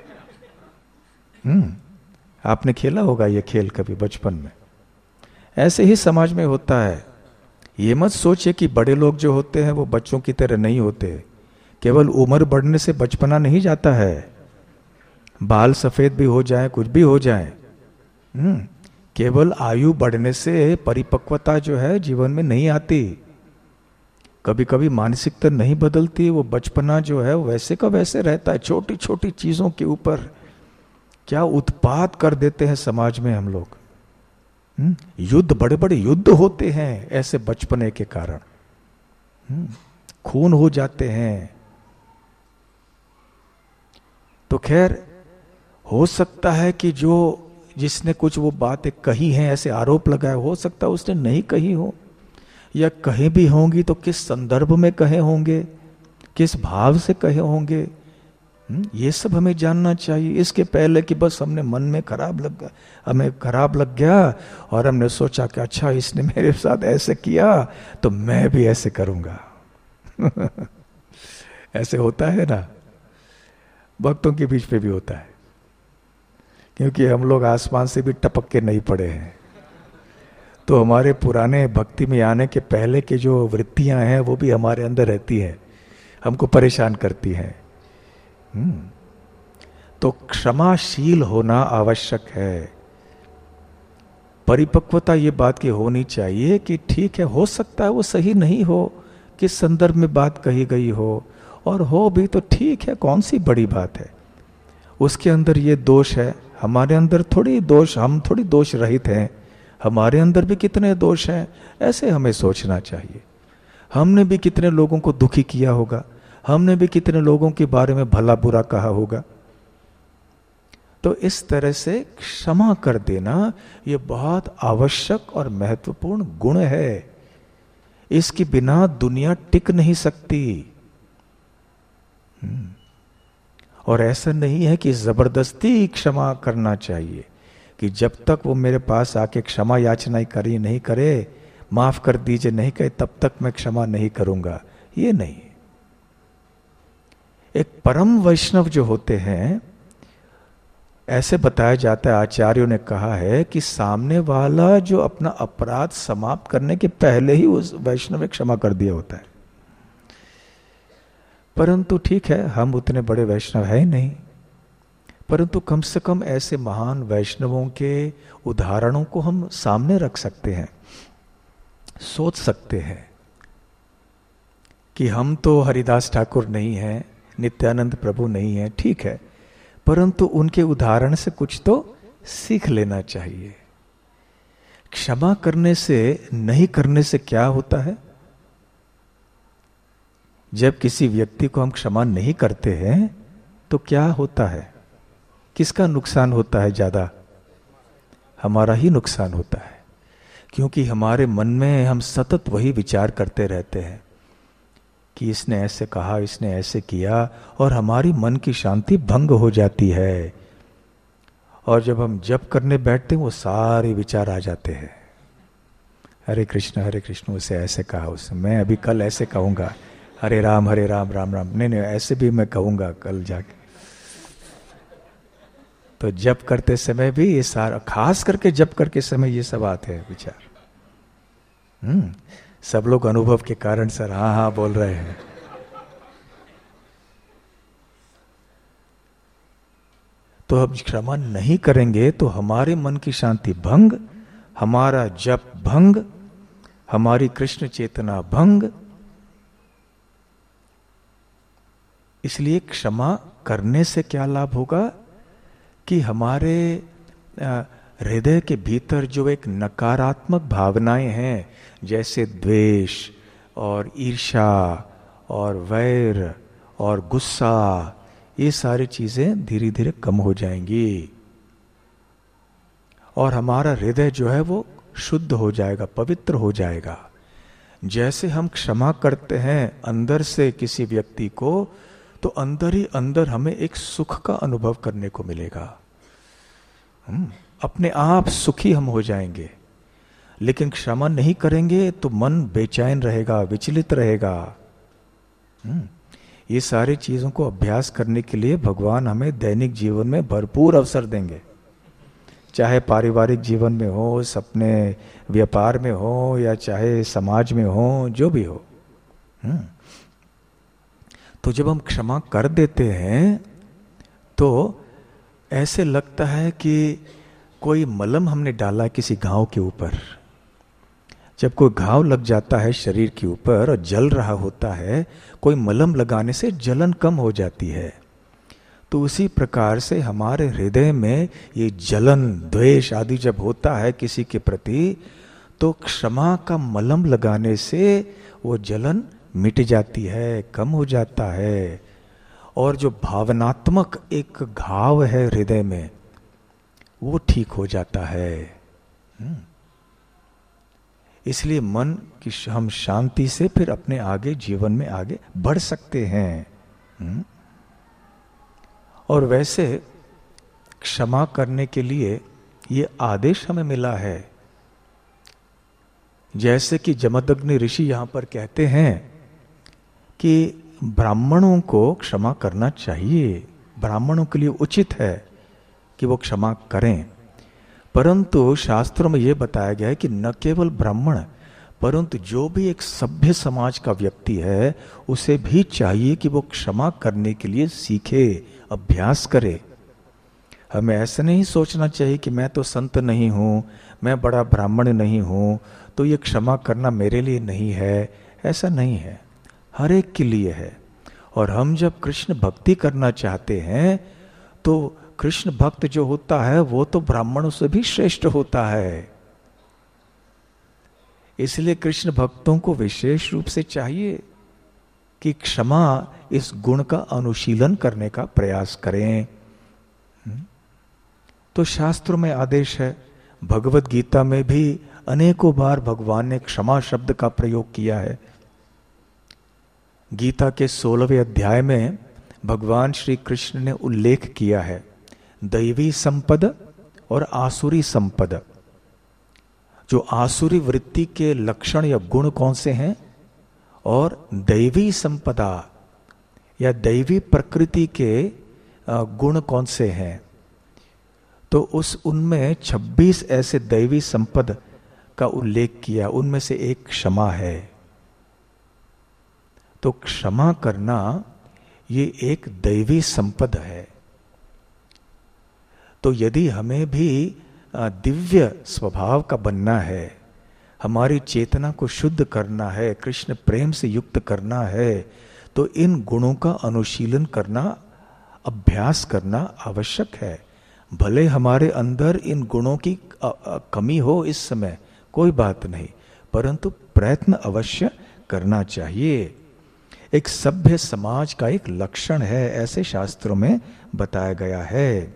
आपने खेला होगा ये खेल कभी बचपन में। ऐसे ही समाज में होता है। ये मत सोचिए कि बड़े लोग जो होते हैं वो बच्चों की तरह नहीं होते, केवल उम्र बढ़ने से बचपना नहीं जाता है, बाल सफेद भी हो जाए, कुछ भी हो जाए, केवल आयु बढ़ने से परिपक्वता जो है जीवन में नहीं आती। कभी कभी मानसिकता नहीं बदलती, वो बचपना जो है वैसे का वैसे रहता है। छोटी छोटी चीजों के ऊपर क्या उत्पात कर देते हैं समाज में हम लोग। युद्ध, बड़े बड़े युद्ध होते हैं ऐसे बचपने के कारण, खून हो जाते हैं। तो खैर हो सकता है कि जो जिसने कुछ वो बातें कही हैं, ऐसे आरोप लगाए, हो सकता है उसने नहीं कही हो, या कहीं भी होंगी तो किस संदर्भ में कहे होंगे, किस भाव से कहे होंगे, ये सब हमें जानना चाहिए। इसके पहले कि बस हमने मन में हमें खराब लग गया और हमने सोचा कि अच्छा इसने मेरे साथ ऐसे किया तो मैं भी ऐसे करूंगा। ऐसे होता है ना, भक्तों के बीच पे भी होता है, क्योंकि हम लोग आसमान से भी टपक के नहीं पड़े हैं। तो हमारे पुराने भक्ति में आने के पहले के जो वृत्तियां हैं वो भी हमारे अंदर रहती हैं, हमको परेशान करती हैं। तो क्षमाशील होना आवश्यक है। परिपक्वता ये बात की होनी चाहिए कि ठीक है, हो सकता है वो सही नहीं हो, किस संदर्भ में बात कही गई हो, और हो भी तो ठीक है, कौन सी बड़ी बात है। उसके अंदर ये दोष है, हमारे अंदर थोड़ी दोष, हम थोड़ी दोष रहित हैं, हमारे अंदर भी कितने दोष हैं, ऐसे हमें सोचना चाहिए। हमने भी कितने लोगों को दुखी किया होगा, हमने भी कितने लोगों के बारे में भला बुरा कहा होगा। तो इस तरह से क्षमा कर देना ये बहुत आवश्यक और महत्वपूर्ण गुण है। इसके बिना दुनिया टिक नहीं सकती। और ऐसा नहीं है कि जबरदस्ती क्षमा करना चाहिए, कि जब तक वो मेरे पास आके क्षमा याचना नहीं करे, माफ कर दीजिए नहीं कहे, तब तक मैं क्षमा नहीं करूंगा, ये नहीं। एक परम वैष्णव जो होते हैं, ऐसे बताया जाता है, आचार्यों ने कहा है कि सामने वाला जो अपना अपराध समाप्त करने के पहले ही उस वैष्णव ने क्षमा कर दिया होता है। परंतु ठीक है, हम उतने बड़े वैष्णव है ही नहीं, परंतु कम से कम ऐसे महान वैष्णवों के उदाहरणों को हम सामने रख सकते हैं, सोच सकते हैं कि हम तो हरिदास ठाकुर नहीं हैं, नित्यानंद प्रभु नहीं है, ठीक है, परंतु उनके उदाहरण से कुछ तो सीख लेना चाहिए। क्षमा करने से, नहीं करने से क्या होता है? जब किसी व्यक्ति को हम क्षमा नहीं करते हैं तो क्या होता है? किसका नुकसान होता है ज्यादा? हमारा ही नुकसान होता है, क्योंकि हमारे मन में हम सतत वही विचार करते रहते हैं कि इसने ऐसे कहा, इसने ऐसे किया, और हमारी मन की शांति भंग हो जाती है। और जब हम जप करने बैठते हैं वो सारे विचार आ जाते हैं, हरे कृष्ण, उसे ऐसे कहा, उससे मैं अभी कल ऐसे कहूंगा, हरे राम राम राम, नहीं ऐसे भी मैं कहूंगा कल जाके। तो जप करते समय भी ये सारा, खास करके जप करके समय ये सब आते हैं विचार। सब लोग अनुभव के कारण सर हाँ बोल रहे हैं। तो अब क्षमा नहीं करेंगे तो हमारे मन की शांति भंग, हमारा जप भंग, हमारी कृष्ण चेतना भंग। इसलिए क्षमा करने से क्या लाभ होगा कि हमारे हृदय के भीतर जो एक नकारात्मक भावनाएं हैं, जैसे द्वेष और ईर्ष्या और वैर और गुस्सा, ये सारी चीजें धीरे धीरे कम हो जाएंगी और हमारा हृदय जो है वो शुद्ध हो जाएगा, पवित्र हो जाएगा। जैसे हम क्षमा करते हैं अंदर से किसी व्यक्ति को, तो अंदर ही अंदर हमें एक सुख का अनुभव करने को मिलेगा। अपने आप सुखी हम हो जाएंगे। लेकिन क्षमा नहीं करेंगे तो मन बेचैन रहेगा, विचलित रहेगा। ये सारी चीजों को अभ्यास करने के लिए भगवान हमें दैनिक जीवन में भरपूर अवसर देंगे, चाहे पारिवारिक जीवन में हो, अपने व्यापार में हो, या चाहे समाज में हो, जो भी हो। तो जब हम क्षमा कर देते हैं तो ऐसे लगता है कि कोई मलम हमने डाला किसी घाव के ऊपर। जब कोई घाव लग जाता है शरीर के ऊपर और जल रहा होता है, कोई मलम लगाने से जलन कम हो जाती है। तो उसी प्रकार से हमारे हृदय में ये जलन, द्वेष आदि जब होता है किसी के प्रति, तो क्षमा का मलम लगाने से वो जलन मिट जाती है, कम हो जाता है। और जो भावनात्मक एक घाव है हृदय में, वो ठीक हो जाता है। इसलिए मन की हम शांति से फिर अपने आगे जीवन में आगे बढ़ सकते हैं। और वैसे क्षमा करने के लिए ये आदेश हमें मिला है। जैसे कि जमदग्नि ऋषि यहां पर कहते हैं कि ब्राह्मणों को क्षमा करना चाहिए, ब्राह्मणों के लिए उचित है कि वो क्षमा करें। परंतु शास्त्रों में यह बताया गया है कि न केवल ब्राह्मण परंतु जो भी एक सभ्य समाज का व्यक्ति है उसे भी चाहिए कि वो क्षमा करने के लिए सीखे, अभ्यास करे। हमें ऐसा नहीं सोचना चाहिए कि मैं तो संत नहीं हूं, मैं बड़ा ब्राह्मण नहीं हूं, तो ये क्षमा करना मेरे लिए नहीं है। ऐसा नहीं है, हर एक के लिए है। और हम जब कृष्ण भक्ति करना चाहते हैं तो कृष्ण भक्त जो होता है वो तो ब्राह्मणों से भी श्रेष्ठ होता है। इसलिए कृष्ण भक्तों को विशेष रूप से चाहिए कि क्षमा इस गुण का अनुशीलन करने का प्रयास करें। तो शास्त्रों में आदेश है, भगवत गीता में भी अनेकों बार भगवान ने क्षमा शब्द का प्रयोग किया है। गीता के 16वें अध्याय में भगवान श्री कृष्ण ने उल्लेख किया है दैवी संपद और आसुरी संपद। जो आसुरी वृत्ति के लक्षण या गुण कौन से हैं और दैवी संपदा या दैवी प्रकृति के गुण कौन से हैं। तो उनमें 26 ऐसे दैवी संपद का उल्लेख किया, उनमें से एक क्षमा है। तो क्षमा करना ये एक दैवी संपद है। तो यदि हमें भी दिव्य स्वभाव का बनना है, हमारी चेतना को शुद्ध करना है, कृष्ण प्रेम से युक्त करना है, तो इन गुणों का अनुशीलन करना, अभ्यास करना आवश्यक है। भले हमारे अंदर इन गुणों की कमी हो इस समय, कोई बात नहीं, परंतु प्रयत्न अवश्य करना चाहिए। एक सभ्य समाज का एक लक्षण है, ऐसे शास्त्रों में बताया गया है।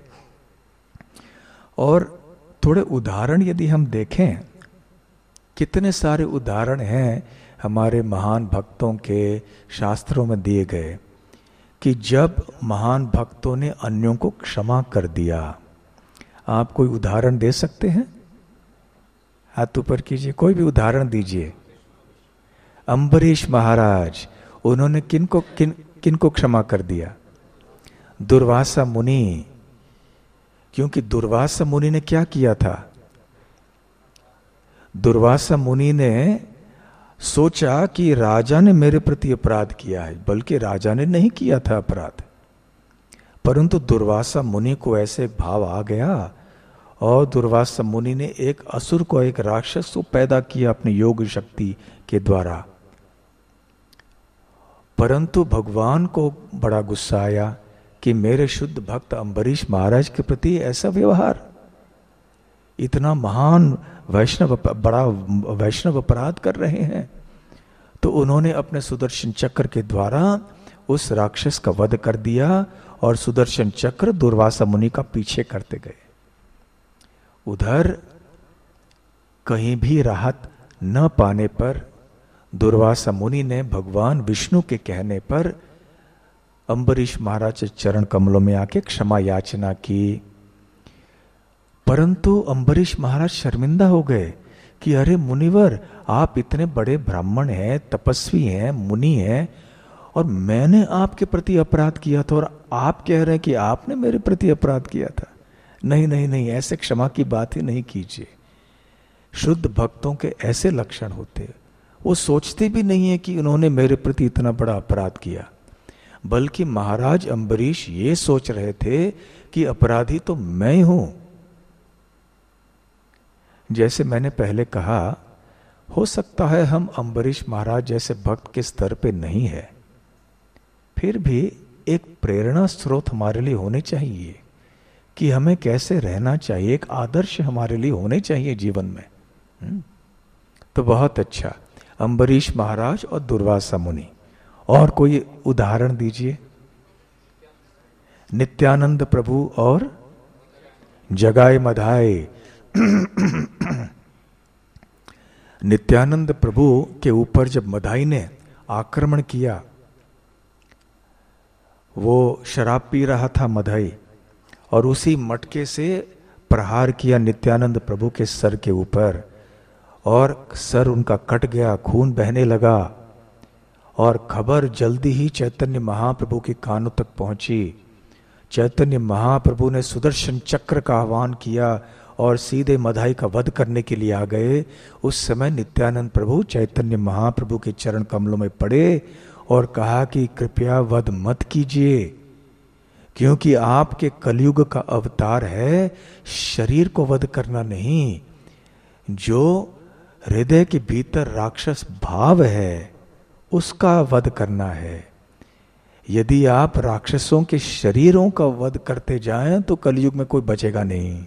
और थोड़े उदाहरण यदि हम देखें, कितने सारे उदाहरण हैं हमारे महान भक्तों के शास्त्रों में दिए गए कि जब महान भक्तों ने अन्यों को क्षमा कर दिया। आप कोई उदाहरण दे सकते हैं? हाथ ऊपर कीजिए, कोई भी उदाहरण दीजिए। अम्बरीश महाराज, उन्होंने किनको क्षमा कर दिया? दुर्वासा मुनि। क्योंकि दुर्वासा मुनि ने क्या किया था? दुर्वासा मुनि ने सोचा कि राजा ने मेरे प्रति अपराध किया है, बल्कि राजा ने नहीं किया था अपराध, परंतु दुर्वासा मुनि को ऐसे भाव आ गया और दुर्वासा मुनि ने एक असुर को, एक राक्षस को पैदा किया अपनी योग शक्ति के द्वारा। परंतु भगवान को बड़ा गुस्सा आया कि मेरे शुद्ध भक्त अम्बरीश महाराज के प्रति ऐसा व्यवहार, इतना महान वैष्णव, बड़ा वैष्णव अपराध कर रहे हैं। तो उन्होंने अपने सुदर्शन चक्र के द्वारा उस राक्षस का वध कर दिया और सुदर्शन चक्र दुर्वासा मुनि का पीछे करते गए। उधर कहीं भी राहत न पाने पर दुर्वासा मुनि ने भगवान विष्णु के कहने पर अम्बरीश महाराज के चरण कमलों में आके क्षमा याचना की। परंतु अम्बरीश महाराज शर्मिंदा हो गए कि अरे मुनिवर, आप इतने बड़े ब्राह्मण हैं, तपस्वी हैं, मुनि हैं, और मैंने आपके प्रति अपराध किया था और आप कह रहे हैं कि आपने मेरे प्रति अपराध किया था। नहीं नहीं नहीं, ऐसे क्षमा की बात ही नहीं कीजिए। शुद्ध भक्तों के ऐसे लक्षण होते, वो सोचते भी नहीं है कि उन्होंने मेरे प्रति इतना बड़ा अपराध किया, बल्कि महाराज अम्बरीश ये सोच रहे थे कि अपराधी तो मैं हूं। जैसे मैंने पहले कहा, हो सकता है हम अम्बरीश महाराज जैसे भक्त के स्तर पे नहीं है, फिर भी एक प्रेरणा स्रोत हमारे लिए होने चाहिए कि हमें कैसे रहना चाहिए, एक आदर्श हमारे लिए होने चाहिए जीवन में। तो बहुत अच्छा, अम्बरीश महाराज और दुर्वासा मुनि। और कोई उदाहरण दीजिए। नित्यानंद प्रभु और जगाए मधाए। नित्यानंद प्रभु के ऊपर जब मधाई ने आक्रमण किया वो शराब पी रहा था मदई, और उसी मटके से प्रहार किया नित्यानंद प्रभु के सर के ऊपर, और सर उनका कट गया, खून बहने लगा। और खबर जल्दी ही चैतन्य महाप्रभु के कानों तक पहुंची। चैतन्य महाप्रभु ने सुदर्शन चक्र का आह्वान किया और सीधे मदाई का वध करने के लिए आ गए। उस समय नित्यानंद प्रभु चैतन्य महाप्रभु के चरण कमलों में पड़े और कहा कि कृपया वध मत कीजिए, क्योंकि आपके कलयुग का अवतार है शरीर को वध करना नहीं, जो हृदय के भीतर राक्षस भाव है उसका वध करना है। यदि आप राक्षसों के शरीरों का वध करते जाएं तो कलयुग में कोई बचेगा नहीं।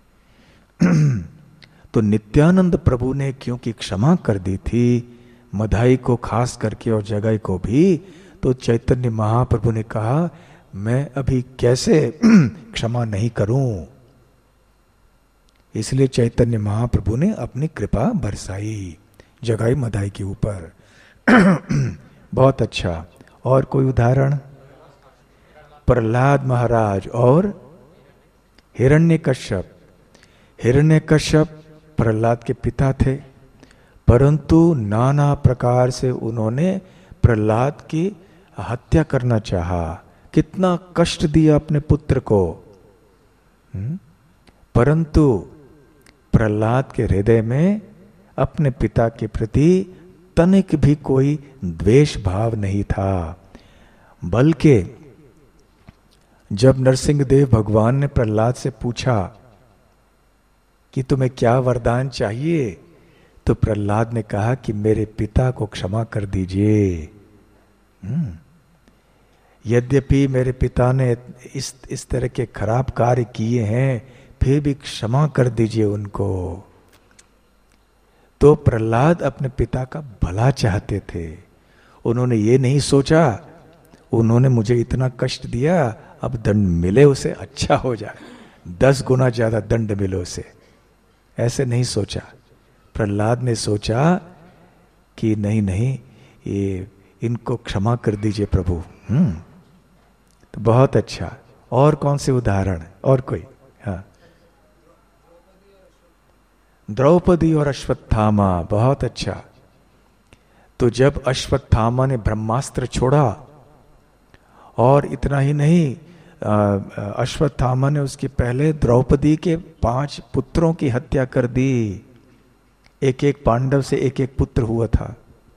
तो नित्यानंद प्रभु ने क्योंकि क्षमा कर दी थी मदाई को खास करके और जगाई को भी, तो चैतन्य महाप्रभु ने कहा मैं अभी कैसे क्षमा नहीं करूं। इसलिए चैतन्य महाप्रभु ने अपनी कृपा बरसाई जगाई मदाई के ऊपर। बहुत अच्छा। और कोई उदाहरण? प्रहलाद महाराज और हिरण्यकश्यप। हिरण्यकश्यप प्रहलाद के पिता थे, परंतु नाना प्रकार से उन्होंने प्रहलाद की हत्या करना चाहा। कितना कष्ट दिया अपने पुत्र को, परंतु प्रहलाद के हृदय में अपने पिता के प्रति तनिक भी कोई द्वेष भाव नहीं था। बल्कि जब नरसिंहदेव भगवान ने प्रहलाद से पूछा कि तुम्हें क्या वरदान चाहिए, तो प्रहलाद ने कहा कि मेरे पिता को क्षमा कर दीजिए। यद्यपि मेरे पिता ने इस तरह के खराब कार्य किए हैं, फिर भी क्षमा कर दीजिए उनको। तो प्रहलाद अपने पिता का भला चाहते थे। उन्होंने ये नहीं सोचा उन्होंने मुझे इतना कष्ट दिया, अब दंड मिले उसे अच्छा हो जाए, 10 गुना ज्यादा दंड मिले उसे, ऐसे नहीं सोचा। प्रहलाद ने सोचा कि नहीं नहीं, ये इनको क्षमा कर दीजिए प्रभु। तो बहुत अच्छा। और कौन से उदाहरण? और कोई? हाँ, द्रौपदी और अश्वत्थामा। बहुत अच्छा। तो जब अश्वत्थामा ने ब्रह्मास्त्र छोड़ा, और इतना ही नहीं, अश्वत्थामा ने उसके पहले द्रौपदी के 5 पुत्रों की हत्या कर दी। एक एक पांडव से एक एक पुत्र हुआ था।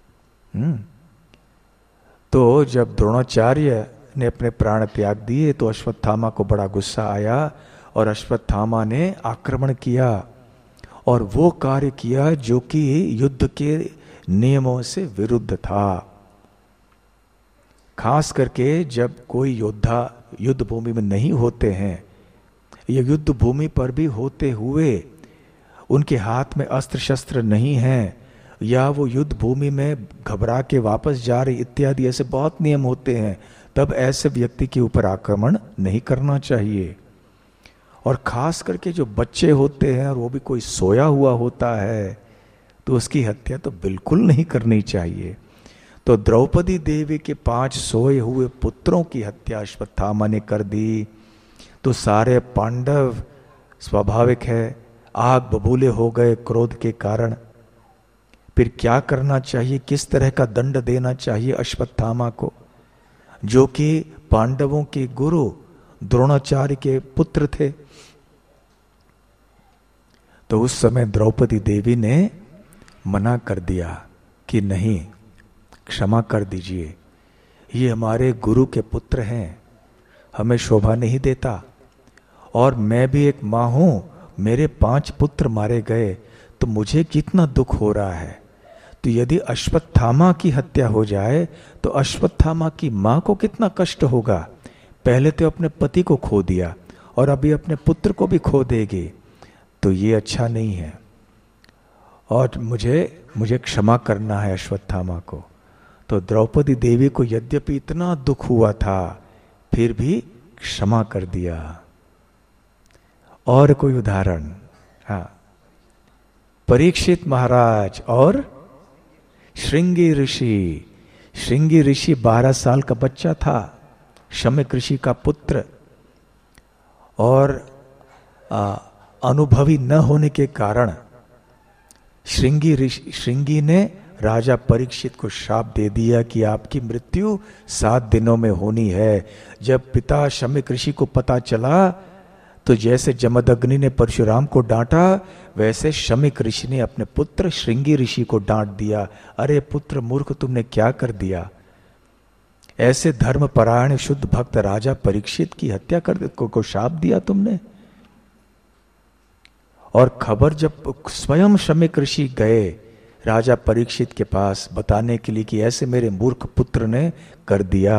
तो जब द्रोणाचार्य ने अपने प्राण त्याग दिए तो अश्वत्थामा को बड़ा गुस्सा आया और अश्वत्थामा ने आक्रमण किया और वो कार्य किया जो कि युद्ध के नियमों से विरुद्ध था। खास करके जब कोई योद्धा युद्ध भूमि में नहीं होते हैं, या युद्ध भूमि पर भी होते हुए उनके हाथ में अस्त्र शस्त्र नहीं हैं, या वो युद्ध भूमि में घबरा के वापस जा रहे इत्यादि ऐसे बहुत नियम होते हैं, तब ऐसे व्यक्ति के ऊपर आक्रमण नहीं करना चाहिए। और खास करके जो बच्चे होते हैं और वो भी कोई सोया हुआ होता है, तो उसकी हत्या तो बिल्कुल नहीं करनी चाहिए। तो द्रौपदी देवी के 5 सोए हुए पुत्रों की हत्या अश्वत्थामा ने कर दी। तो सारे पांडव, स्वाभाविक है, आग बबूले हो गए क्रोध के कारण। फिर क्या करना चाहिए, किस तरह का दंड देना चाहिए अश्वत्थामा को, जो कि पांडवों के गुरु द्रोणाचार्य के पुत्र थे। तो उस समय द्रौपदी देवी ने मना कर दिया कि नहीं, क्षमा कर दीजिए, ये हमारे गुरु के पुत्र हैं, हमें शोभा नहीं देता, और मैं भी एक मां हूं, मेरे 5 पुत्र मारे गए तो मुझे कितना दुख हो रहा है। तो यदि अश्वत्थामा की हत्या हो जाए तो अश्वत्थामा की मां को कितना कष्ट होगा। पहले तो अपने पति को खो दिया और अभी अपने पुत्र को भी खो देगी, तो ये अच्छा नहीं है, और मुझे क्षमा करना है अश्वत्थामा को। तो द्रौपदी देवी को यद्यपि इतना दुख हुआ था, फिर भी क्षमा कर दिया। और कोई उदाहरण? हाँ, परीक्षित महाराज और श्रृंगी ऋषि। श्रृंगी ऋषि 12 साल का बच्चा था, शम्यक ऋषि का पुत्र और अनुभवी न होने के कारण श्रृंगी ने राजा परीक्षित को श्राप दे दिया कि आपकी मृत्यु 7 दिनों में होनी है। जब पिता शम्यक ऋषि को पता चला तो जैसे जमदग्नि ने परशुराम को डांटा, वैसे शम्यक ऋषि ने अपने पुत्र श्रृंगी ऋषि को डांट दिया। अरे पुत्र मूर्ख, तुमने क्या कर दिया? ऐसे धर्मपरायण शुद्ध भक्त राजा परीक्षित की हत्या कर को शाप दिया तुमने। और खबर जब स्वयं शम्यक ऋषि गए राजा परीक्षित के पास बताने के लिए कि ऐसे मेरे मूर्ख पुत्र ने कर दिया,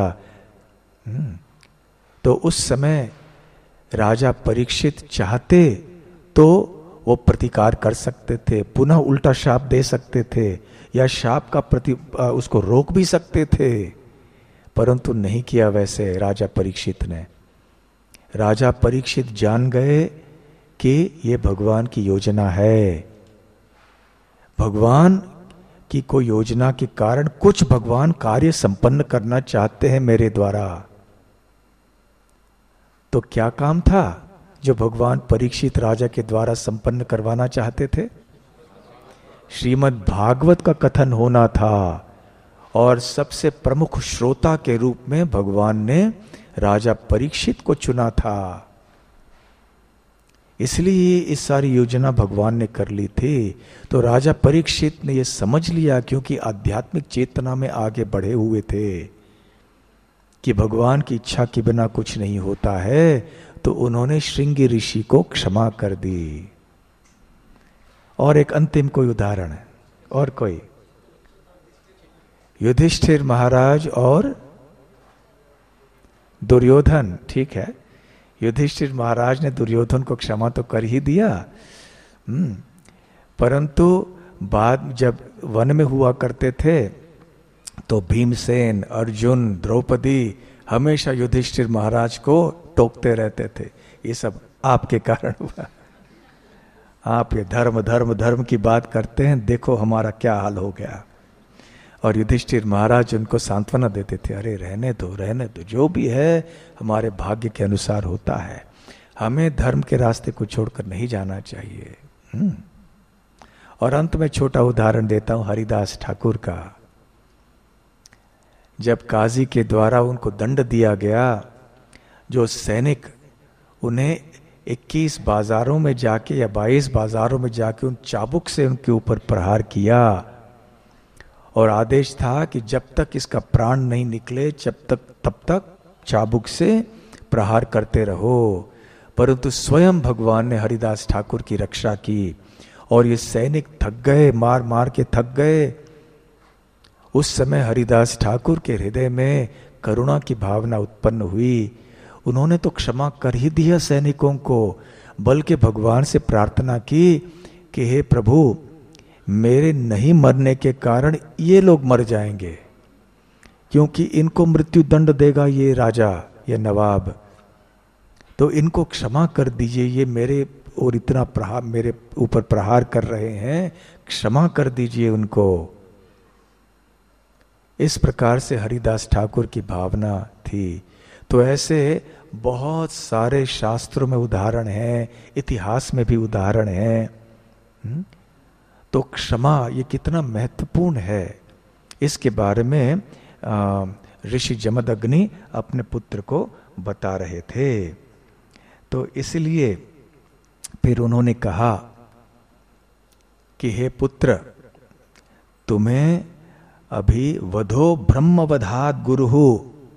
तो उस समय राजा परीक्षित चाहते तो वो प्रतिकार कर सकते थे, पुनः उल्टा शाप दे सकते थे, या शाप का उसको रोक भी सकते थे, परंतु नहीं किया वैसे राजा परीक्षित ने। राजा परीक्षित जान गए कि ये भगवान की योजना है। भगवान की कोई योजना के कारण कुछ भगवान कार्य संपन्न करना चाहते हैं मेरे द्वारा। तो क्या काम था जो भगवान परीक्षित राजा के द्वारा संपन्न करवाना चाहते थे? श्रीमद् भागवत का कथन होना था, और सबसे प्रमुख श्रोता के रूप में भगवान ने राजा परीक्षित को चुना था। इसलिए इस सारी योजना भगवान ने कर ली थी। तो राजा परीक्षित ने यह समझ लिया, क्योंकि आध्यात्मिक चेतना में आगे बढ़े हुए थे कि भगवान की इच्छा के बिना कुछ नहीं होता है, तो उन्होंने श्रृंगी ऋषि को क्षमा कर दी। और एक अंतिम कोई उदाहरण है, और कोई? युधिष्ठिर महाराज और दुर्योधन। ठीक है, युधिष्ठिर महाराज ने दुर्योधन को क्षमा तो कर ही दिया, परंतु बाद जब वन में हुआ करते थे तो भीमसेन, अर्जुन, द्रौपदी हमेशा युधिष्ठिर महाराज को टोकते रहते थे, ये सब आपके कारण हुआ। आप ये धर्म धर्म धर्म की बात करते हैं, देखो हमारा क्या हाल हो गया। और युधिष्ठिर महाराज उनको सांत्वना देते थे, अरे रहने दो रहने दो, जो भी है हमारे भाग्य के अनुसार होता है, हमें धर्म के रास्ते को छोड़कर नहीं जाना चाहिए। और अंत में छोटा उदाहरण देता हूं हरिदास ठाकुर का। जब काजी के द्वारा उनको दंड दिया गया, जो सैनिक उन्हें 21 बाजारों में जाके या 22 बाजारों में जाके उन चाबुक से उनके ऊपर प्रहार किया, और आदेश था कि जब तक इसका प्राण नहीं निकले तब तक चाबुक से प्रहार करते रहो। परंतु स्वयं भगवान ने हरिदास ठाकुर की रक्षा की, और ये सैनिक थक गए, मार मार के थक गए। उस समय हरिदास ठाकुर के हृदय में करुणा की भावना उत्पन्न हुई। उन्होंने तो क्षमा कर ही दिया सैनिकों को, बल्कि भगवान से प्रार्थना की कि हे प्रभु, मेरे नहीं मरने के कारण ये लोग मर जाएंगे, क्योंकि इनको मृत्यु दंड देगा ये राजा या नवाब, तो इनको क्षमा कर दीजिए, ये मेरे और इतना प्रहार मेरे ऊपर प्रहार कर रहे हैं, क्षमा कर दीजिए उनको। इस प्रकार से हरिदास ठाकुर की भावना थी। तो ऐसे बहुत सारे शास्त्रों में उदाहरण हैं, इतिहास में भी उदाहरण हैं। तो क्षमा ये कितना महत्वपूर्ण है, इसके बारे में ऋषि जमदग्नि अपने पुत्र को बता रहे थे। तो इसलिए फिर उन्होंने कहा कि हे पुत्र, तुम्हें अभी वधो ब्रह्मवधात गुरुहु,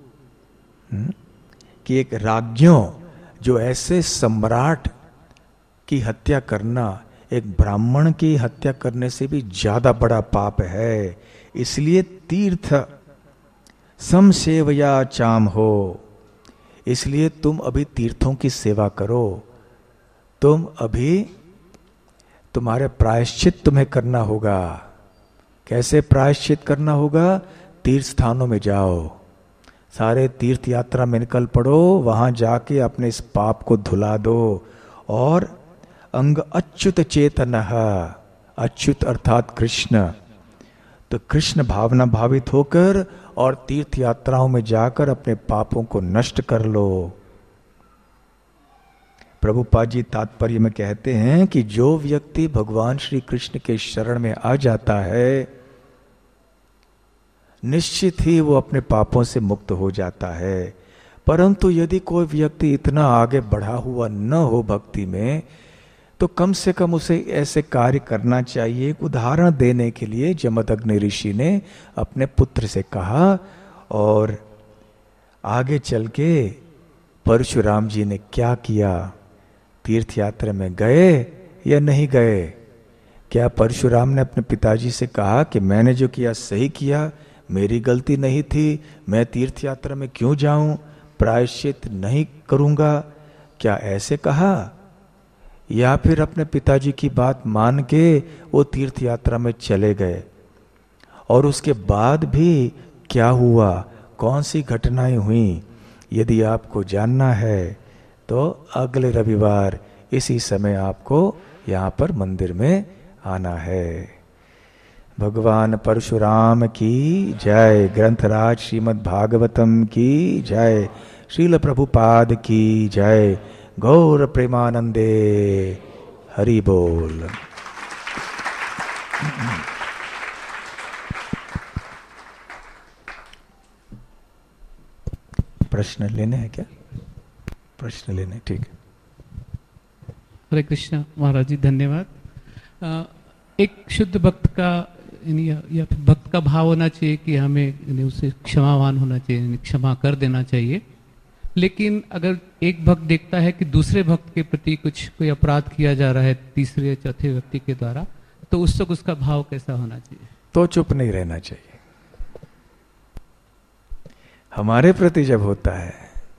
कि एक राज्यों जो ऐसे सम्राट की हत्या करना एक ब्राह्मण की हत्या करने से भी ज्यादा बड़ा पाप है। इसलिए तीर्थ समसेवया चाम हो, इसलिए तुम अभी तीर्थों की सेवा करो। तुम अभी तुम्हारे प्रायश्चित तुम्हें करना होगा। कैसे प्रायश्चित करना होगा? तीर्थ स्थानों में जाओ, सारे तीर्थ यात्रा में निकल पड़ो, वहां जाके अपने इस पाप को धुला दो। और अंग अच्युत चेतन, अच्युत अर्थात कृष्ण, तो कृष्ण भावना भावित होकर और तीर्थ यात्राओं में जाकर अपने पापों को नष्ट कर लो। प्रभुपाद जी तात्पर्य में कहते हैं कि जो व्यक्ति भगवान श्री कृष्ण के शरण में आ जाता है, निश्चित ही वो अपने पापों से मुक्त हो जाता है। परंतु यदि कोई व्यक्ति इतना आगे बढ़ा हुआ न हो भक्ति में, तो कम से कम उसे ऐसे कार्य करना चाहिए। एक उदाहरण देने के लिए जमदग्नि ऋषि ने अपने पुत्र से कहा, और आगे चल के परशुराम जी ने क्या किया? तीर्थ यात्रा में गए या नहीं गए? क्या परशुराम ने अपने पिताजी से कहा कि मैंने जो किया सही किया, मेरी गलती नहीं थी, मैं तीर्थ यात्रा में क्यों जाऊं, प्रायश्चित नहीं करूंगा? क्या ऐसे कहा? या फिर अपने पिताजी की बात मान के वो तीर्थ यात्रा में चले गए, और उसके बाद भी क्या हुआ, कौन सी घटनाएं हुई? यदि आपको जानना है तो अगले रविवार इसी समय आपको यहाँ पर मंदिर में आना है। भगवान परशुराम की जय, ग्रंथराज श्रीमद् भागवतम की जय, श्रील प्रभुपाद की जय, गौर प्रेमानंदे, हरि बोल। प्रश्न लेने हैं क्या? प्रश्न लेने, ठीक है। हरे कृष्णा महाराज जी, धन्यवाद। एक शुद्ध भक्त का या फिर भक्त का भाव होना चाहिए कि हमें उसे क्षमावान होना चाहिए, क्षमा कर देना चाहिए। लेकिन अगर एक भक्त देखता है कि दूसरे भक्त के प्रति कोई अपराध किया जा रहा है तीसरे या चौथे व्यक्ति के द्वारा, तो उस वक्त उसका भाव कैसा होना चाहिए? तो चुप नहीं रहना चाहिए। हमारे प्रति जब होता है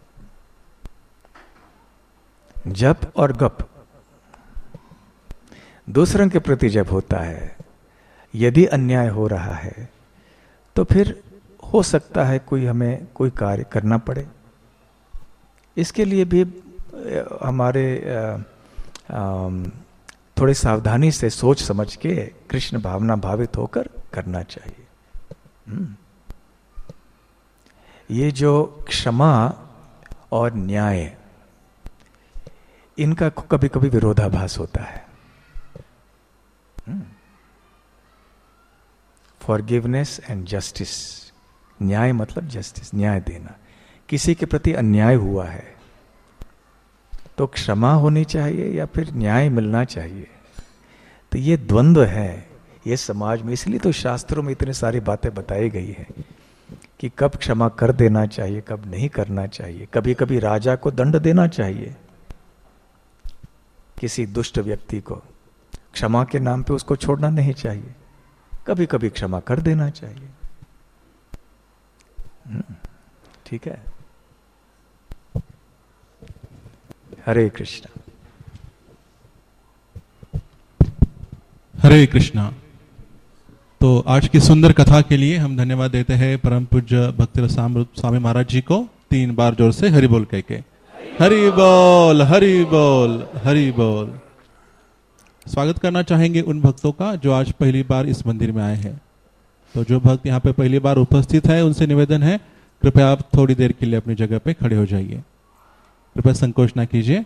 जप और गप, दूसरों के प्रति जब होता है, यदि अन्याय हो रहा है तो फिर हो सकता है हमें कोई कार्य करना पड़े। इसके लिए भी हमारे थोड़े सावधानी से सोच समझ के कृष्ण भावना भावित होकर करना चाहिए। ये जो क्षमा और न्याय, इनका कभी कभी विरोधाभास होता है। फॉरगिवनेस एंड जस्टिस, न्याय मतलब जस्टिस, न्याय देना। किसी के प्रति अन्याय हुआ है तो क्षमा होनी चाहिए या फिर न्याय मिलना चाहिए। तो ये द्वंद्व है ये समाज में, इसलिए तो शास्त्रों में इतनी सारी बातें बताई गई हैं कि कब क्षमा कर देना चाहिए, कब नहीं करना चाहिए। कभी कभी राजा को दंड देना चाहिए, किसी दुष्ट व्यक्ति को क्षमा के नाम पे उसको छोड़ना नहीं चाहिए, कभी कभी क्षमा कर देना चाहिए। ठीक है। हरे कृष्णा। हरे कृष्णा। तो आज की सुंदर कथा के लिए हम धन्यवाद देते हैं परम पूज्य भक्तिरसामृत स्वामी महाराज जी को। 3 बार जोर से हरि बोल कह के, हरि बोल, हरि बोल, हरि बोल। स्वागत करना चाहेंगे उन भक्तों का जो आज पहली बार इस मंदिर में आए हैं। तो जो भक्त यहाँ पे पहली बार उपस्थित है, उनसे निवेदन है कृपया आप थोड़ी देर के लिए अपनी जगह पे खड़े हो जाइए, कृपया संकोच ना कीजिए।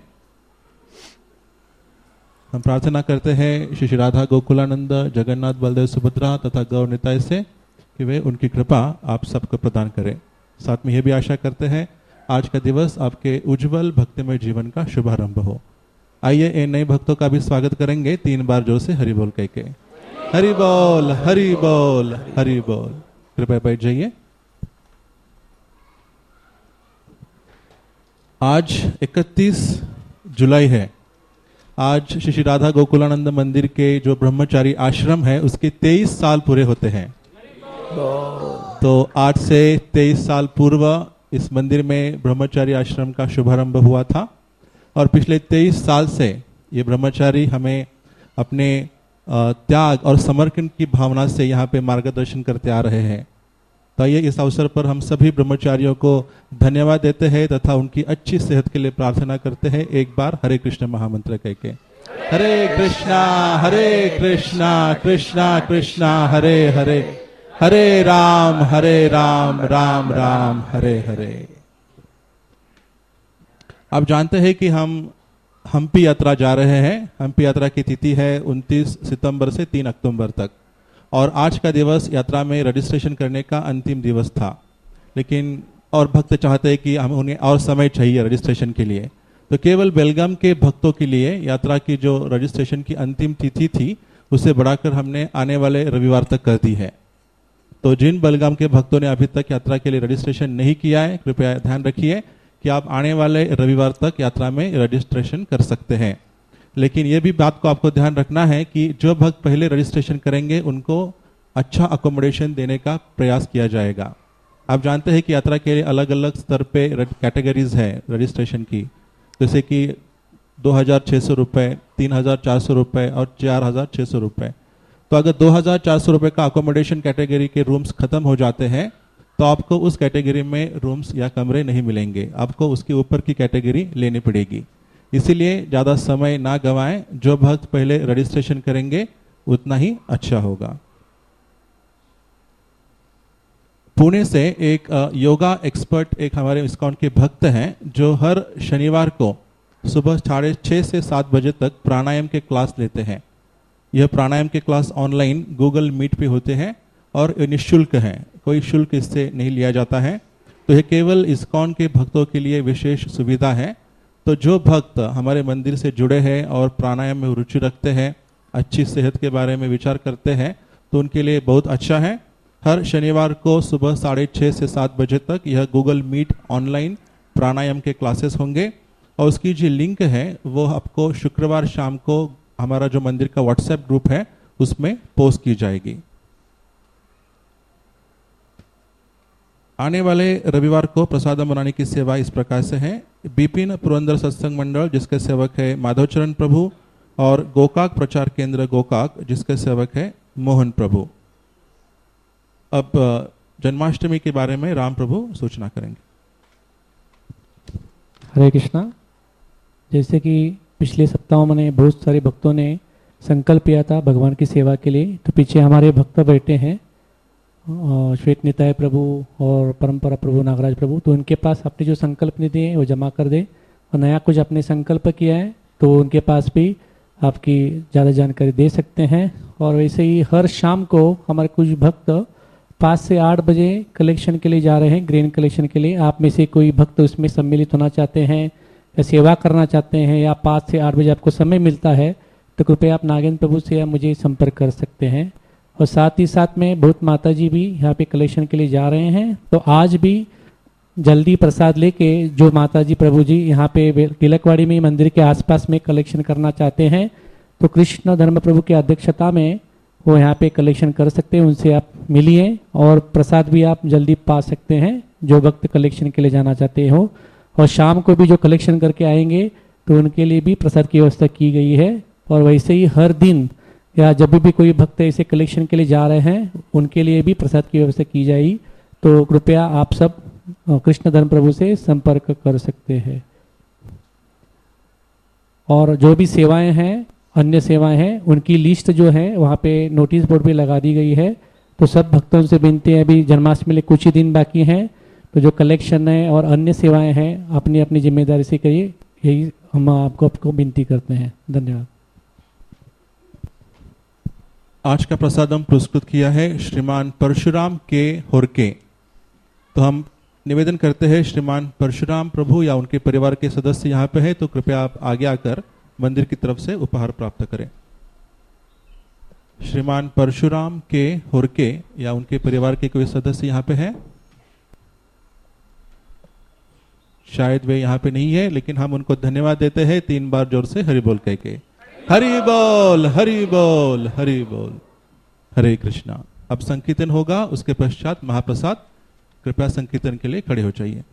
हम प्रार्थना करते हैं श्री राधा गोकुलानंद, जगन्नाथ बलदेव सुभद्रा तथा गौर निताय से कि वे उनकी कृपा आप सबको प्रदान करें। साथ में यह भी आशा करते हैं आज का दिवस आपके उज्जवल भक्तिमय जीवन का शुभारंभ हो। आइए इन नए भक्तों का भी स्वागत करेंगे 3 बार जोर से हरि बोल कह के, हरि बोल, हरि बोल, हरि बोल। कृपया बैठ जाइए। आज 31 जुलाई है। आज श्री राधा गोकुलानंद मंदिर के जो ब्रह्मचारी आश्रम है उसके 23 साल पूरे होते हैं। तो आज से 23 साल पूर्व इस मंदिर में ब्रह्मचारी आश्रम का शुभारंभ हुआ था और पिछले 23 साल से ये ब्रह्मचारी हमें अपने त्याग और समर्पण की भावना से यहाँ पे मार्गदर्शन करते आ रहे हैं। तो ये इस अवसर पर हम सभी ब्रह्मचारियों को धन्यवाद देते हैं तथा उनकी अच्छी सेहत के लिए प्रार्थना करते हैं। एक बार हरे कृष्ण महामंत्र कह के, हरे कृष्णा कृष्णा कृष्णा हरे हरे, हरे राम राम राम हरे हरे। आप जानते हैं कि हम हम्पी यात्रा जा रहे हैं। हम्पी यात्रा की तिथि है 29 सितंबर से 3 अक्टूबर तक, और आज का दिवस यात्रा में रजिस्ट्रेशन करने का अंतिम दिवस था। लेकिन और भक्त चाहते हैं कि हम उन्हें और समय चाहिए रजिस्ट्रेशन के लिए, तो केवल बेलगाम के भक्तों के लिए यात्रा की जो रजिस्ट्रेशन की अंतिम तिथि थी उसे बढ़ाकर हमने आने वाले रविवार तक कर दी है। तो जिन बेलगाम के भक्तों ने अभी तक यात्रा के लिए रजिस्ट्रेशन नहीं किया है, कृपया ध्यान रखिए कि आप आने वाले रविवार तक यात्रा में रजिस्ट्रेशन कर सकते हैं। लेकिन यह भी बात को आपको ध्यान रखना है कि जो भक्त पहले रजिस्ट्रेशन करेंगे उनको अच्छा अकोमोडेशन देने का प्रयास किया जाएगा। आप जानते हैं कि यात्रा के लिए अलग अलग स्तर पे कैटेगरीज है रजिस्ट्रेशन की, जैसे कि 2,600 रुपये, 3,400 रुपये और 4,600 रुपये। तो अगर 2,400 रुपये का अकोमोडेशन कैटेगरी के रूम्स खत्म हो जाते हैं तो आपको उस कैटेगरी में रूम्स या कमरे नहीं मिलेंगे, आपको उसके ऊपर की कैटेगरी लेनी पड़ेगी। इसीलिए ज़्यादा समय ना गंवाएं, जो भक्त पहले रजिस्ट्रेशन करेंगे उतना ही अच्छा होगा। पुणे से एक योगा एक्सपर्ट एक हमारे इस्कॉन के भक्त हैं जो हर शनिवार को सुबह 6:30 से 7 बजे तक प्राणायाम के क्लास लेते हैं। यह प्राणायाम के क्लास ऑनलाइन गूगल मीट पे होते हैं और निःशुल्क हैं, कोई शुल्क इससे नहीं लिया जाता है। तो यह केवल इस्कॉन के भक्तों के लिए विशेष सुविधा है। तो जो भक्त हमारे मंदिर से जुड़े हैं और प्राणायाम में रुचि रखते हैं, अच्छी सेहत के बारे में विचार करते हैं, तो उनके लिए बहुत अच्छा है। हर शनिवार को सुबह 6:30 से 7 बजे तक यह गूगल मीट ऑनलाइन प्राणायाम के क्लासेस होंगे, और उसकी जो लिंक है वो आपको शुक्रवार शाम को हमारा जो मंदिर का व्हाट्सएप ग्रुप है उसमें पोस्ट की जाएगी। आने वाले रविवार को प्रसादम बनाने की सेवा इस प्रकार से है। बिपिन पुरंदर सत्संग मंडल जिसके सेवक है माधवचरण प्रभु, और गोकाक प्रचार केंद्र गोकाक जिसके सेवक है मोहन प्रभु। अब जन्माष्टमी के बारे में राम प्रभु सूचना करेंगे। हरे कृष्णा। जैसे कि पिछले सप्ताहों में बहुत सारे भक्तों ने संकल्प किया था भगवान की सेवा के लिए, तो पीछे हमारे भक्त बैठे हैं श्वेत निताय प्रभु और परंपरा प्रभु नागराज प्रभु, तो उनके पास अपने जो संकल्प निधि है वो जमा कर दे, और नया कुछ अपने संकल्प किया है तो उनके पास भी आपकी ज़्यादा जानकारी दे सकते हैं। और वैसे ही हर शाम को हमारे कुछ भक्त 5 से 8 बजे कलेक्शन के लिए जा रहे हैं, ग्रेन कलेक्शन के लिए। आप में से कोई भक्त उसमें सम्मिलित होना चाहते हैं या सेवा करना चाहते हैं, या 5 से 8 बजे आपको समय मिलता है, तो कृपया आप नागेंद्र प्रभु से या मुझे संपर्क कर सकते हैं। और साथ ही साथ में बहुत माता जी भी यहाँ पे कलेक्शन के लिए जा रहे हैं, तो आज भी जल्दी प्रसाद लेके जो माता जी प्रभु जी यहाँ पे तिलकवाड़ी में मंदिर के आसपास में कलेक्शन करना चाहते हैं, तो कृष्ण धर्म प्रभु की अध्यक्षता में वो यहाँ पे कलेक्शन कर सकते हैं। उनसे आप मिलिए और प्रसाद भी आप जल्दी पा सकते हैं जो भक्त कलेक्शन के लिए जाना चाहते हो। और शाम को भी जो कलेक्शन करके आएंगे तो उनके लिए भी प्रसाद की व्यवस्था की गई है। और वैसे ही हर दिन या जब भी कोई भक्त ऐसे कलेक्शन के लिए जा रहे हैं उनके लिए भी प्रसाद की व्यवस्था की जाएगी। तो कृपया आप सब कृष्ण धर्म प्रभु से संपर्क कर सकते हैं। और जो भी सेवाएं हैं, अन्य सेवाएं हैं, उनकी लिस्ट जो है वहाँ पे नोटिस बोर्ड पे लगा दी गई है। तो सब भक्तों से विनती है, अभी जन्माष्टमी लिए कुछ ही दिन बाकी हैं, तो जो कलेक्शन है और अन्य सेवाएं हैं अपनी अपनी जिम्मेदारी से करिए, यही हम आपको विनती करते हैं। धन्यवाद। आज का प्रसाद हम पुरस्कृत किया है श्रीमान परशुराम के होरके। तो हम निवेदन करते हैं श्रीमान परशुराम प्रभु या उनके परिवार के सदस्य यहाँ पे है, तो कृपया आप आगे आकर मंदिर की तरफ से उपहार प्राप्त करें। श्रीमान परशुराम के होरके या उनके परिवार के कोई सदस्य यहाँ पे है? शायद वे यहाँ पे नहीं है, लेकिन हम उनको धन्यवाद देते हैं 3 बार जोर से हरि बोल कह के। हरि बोल, हरि बोल, हरि बोल। हरे कृष्णा। अब संकीर्तन होगा, उसके पश्चात महाप्रसाद। कृपया संकीर्तन के लिए खड़े हो जाइए।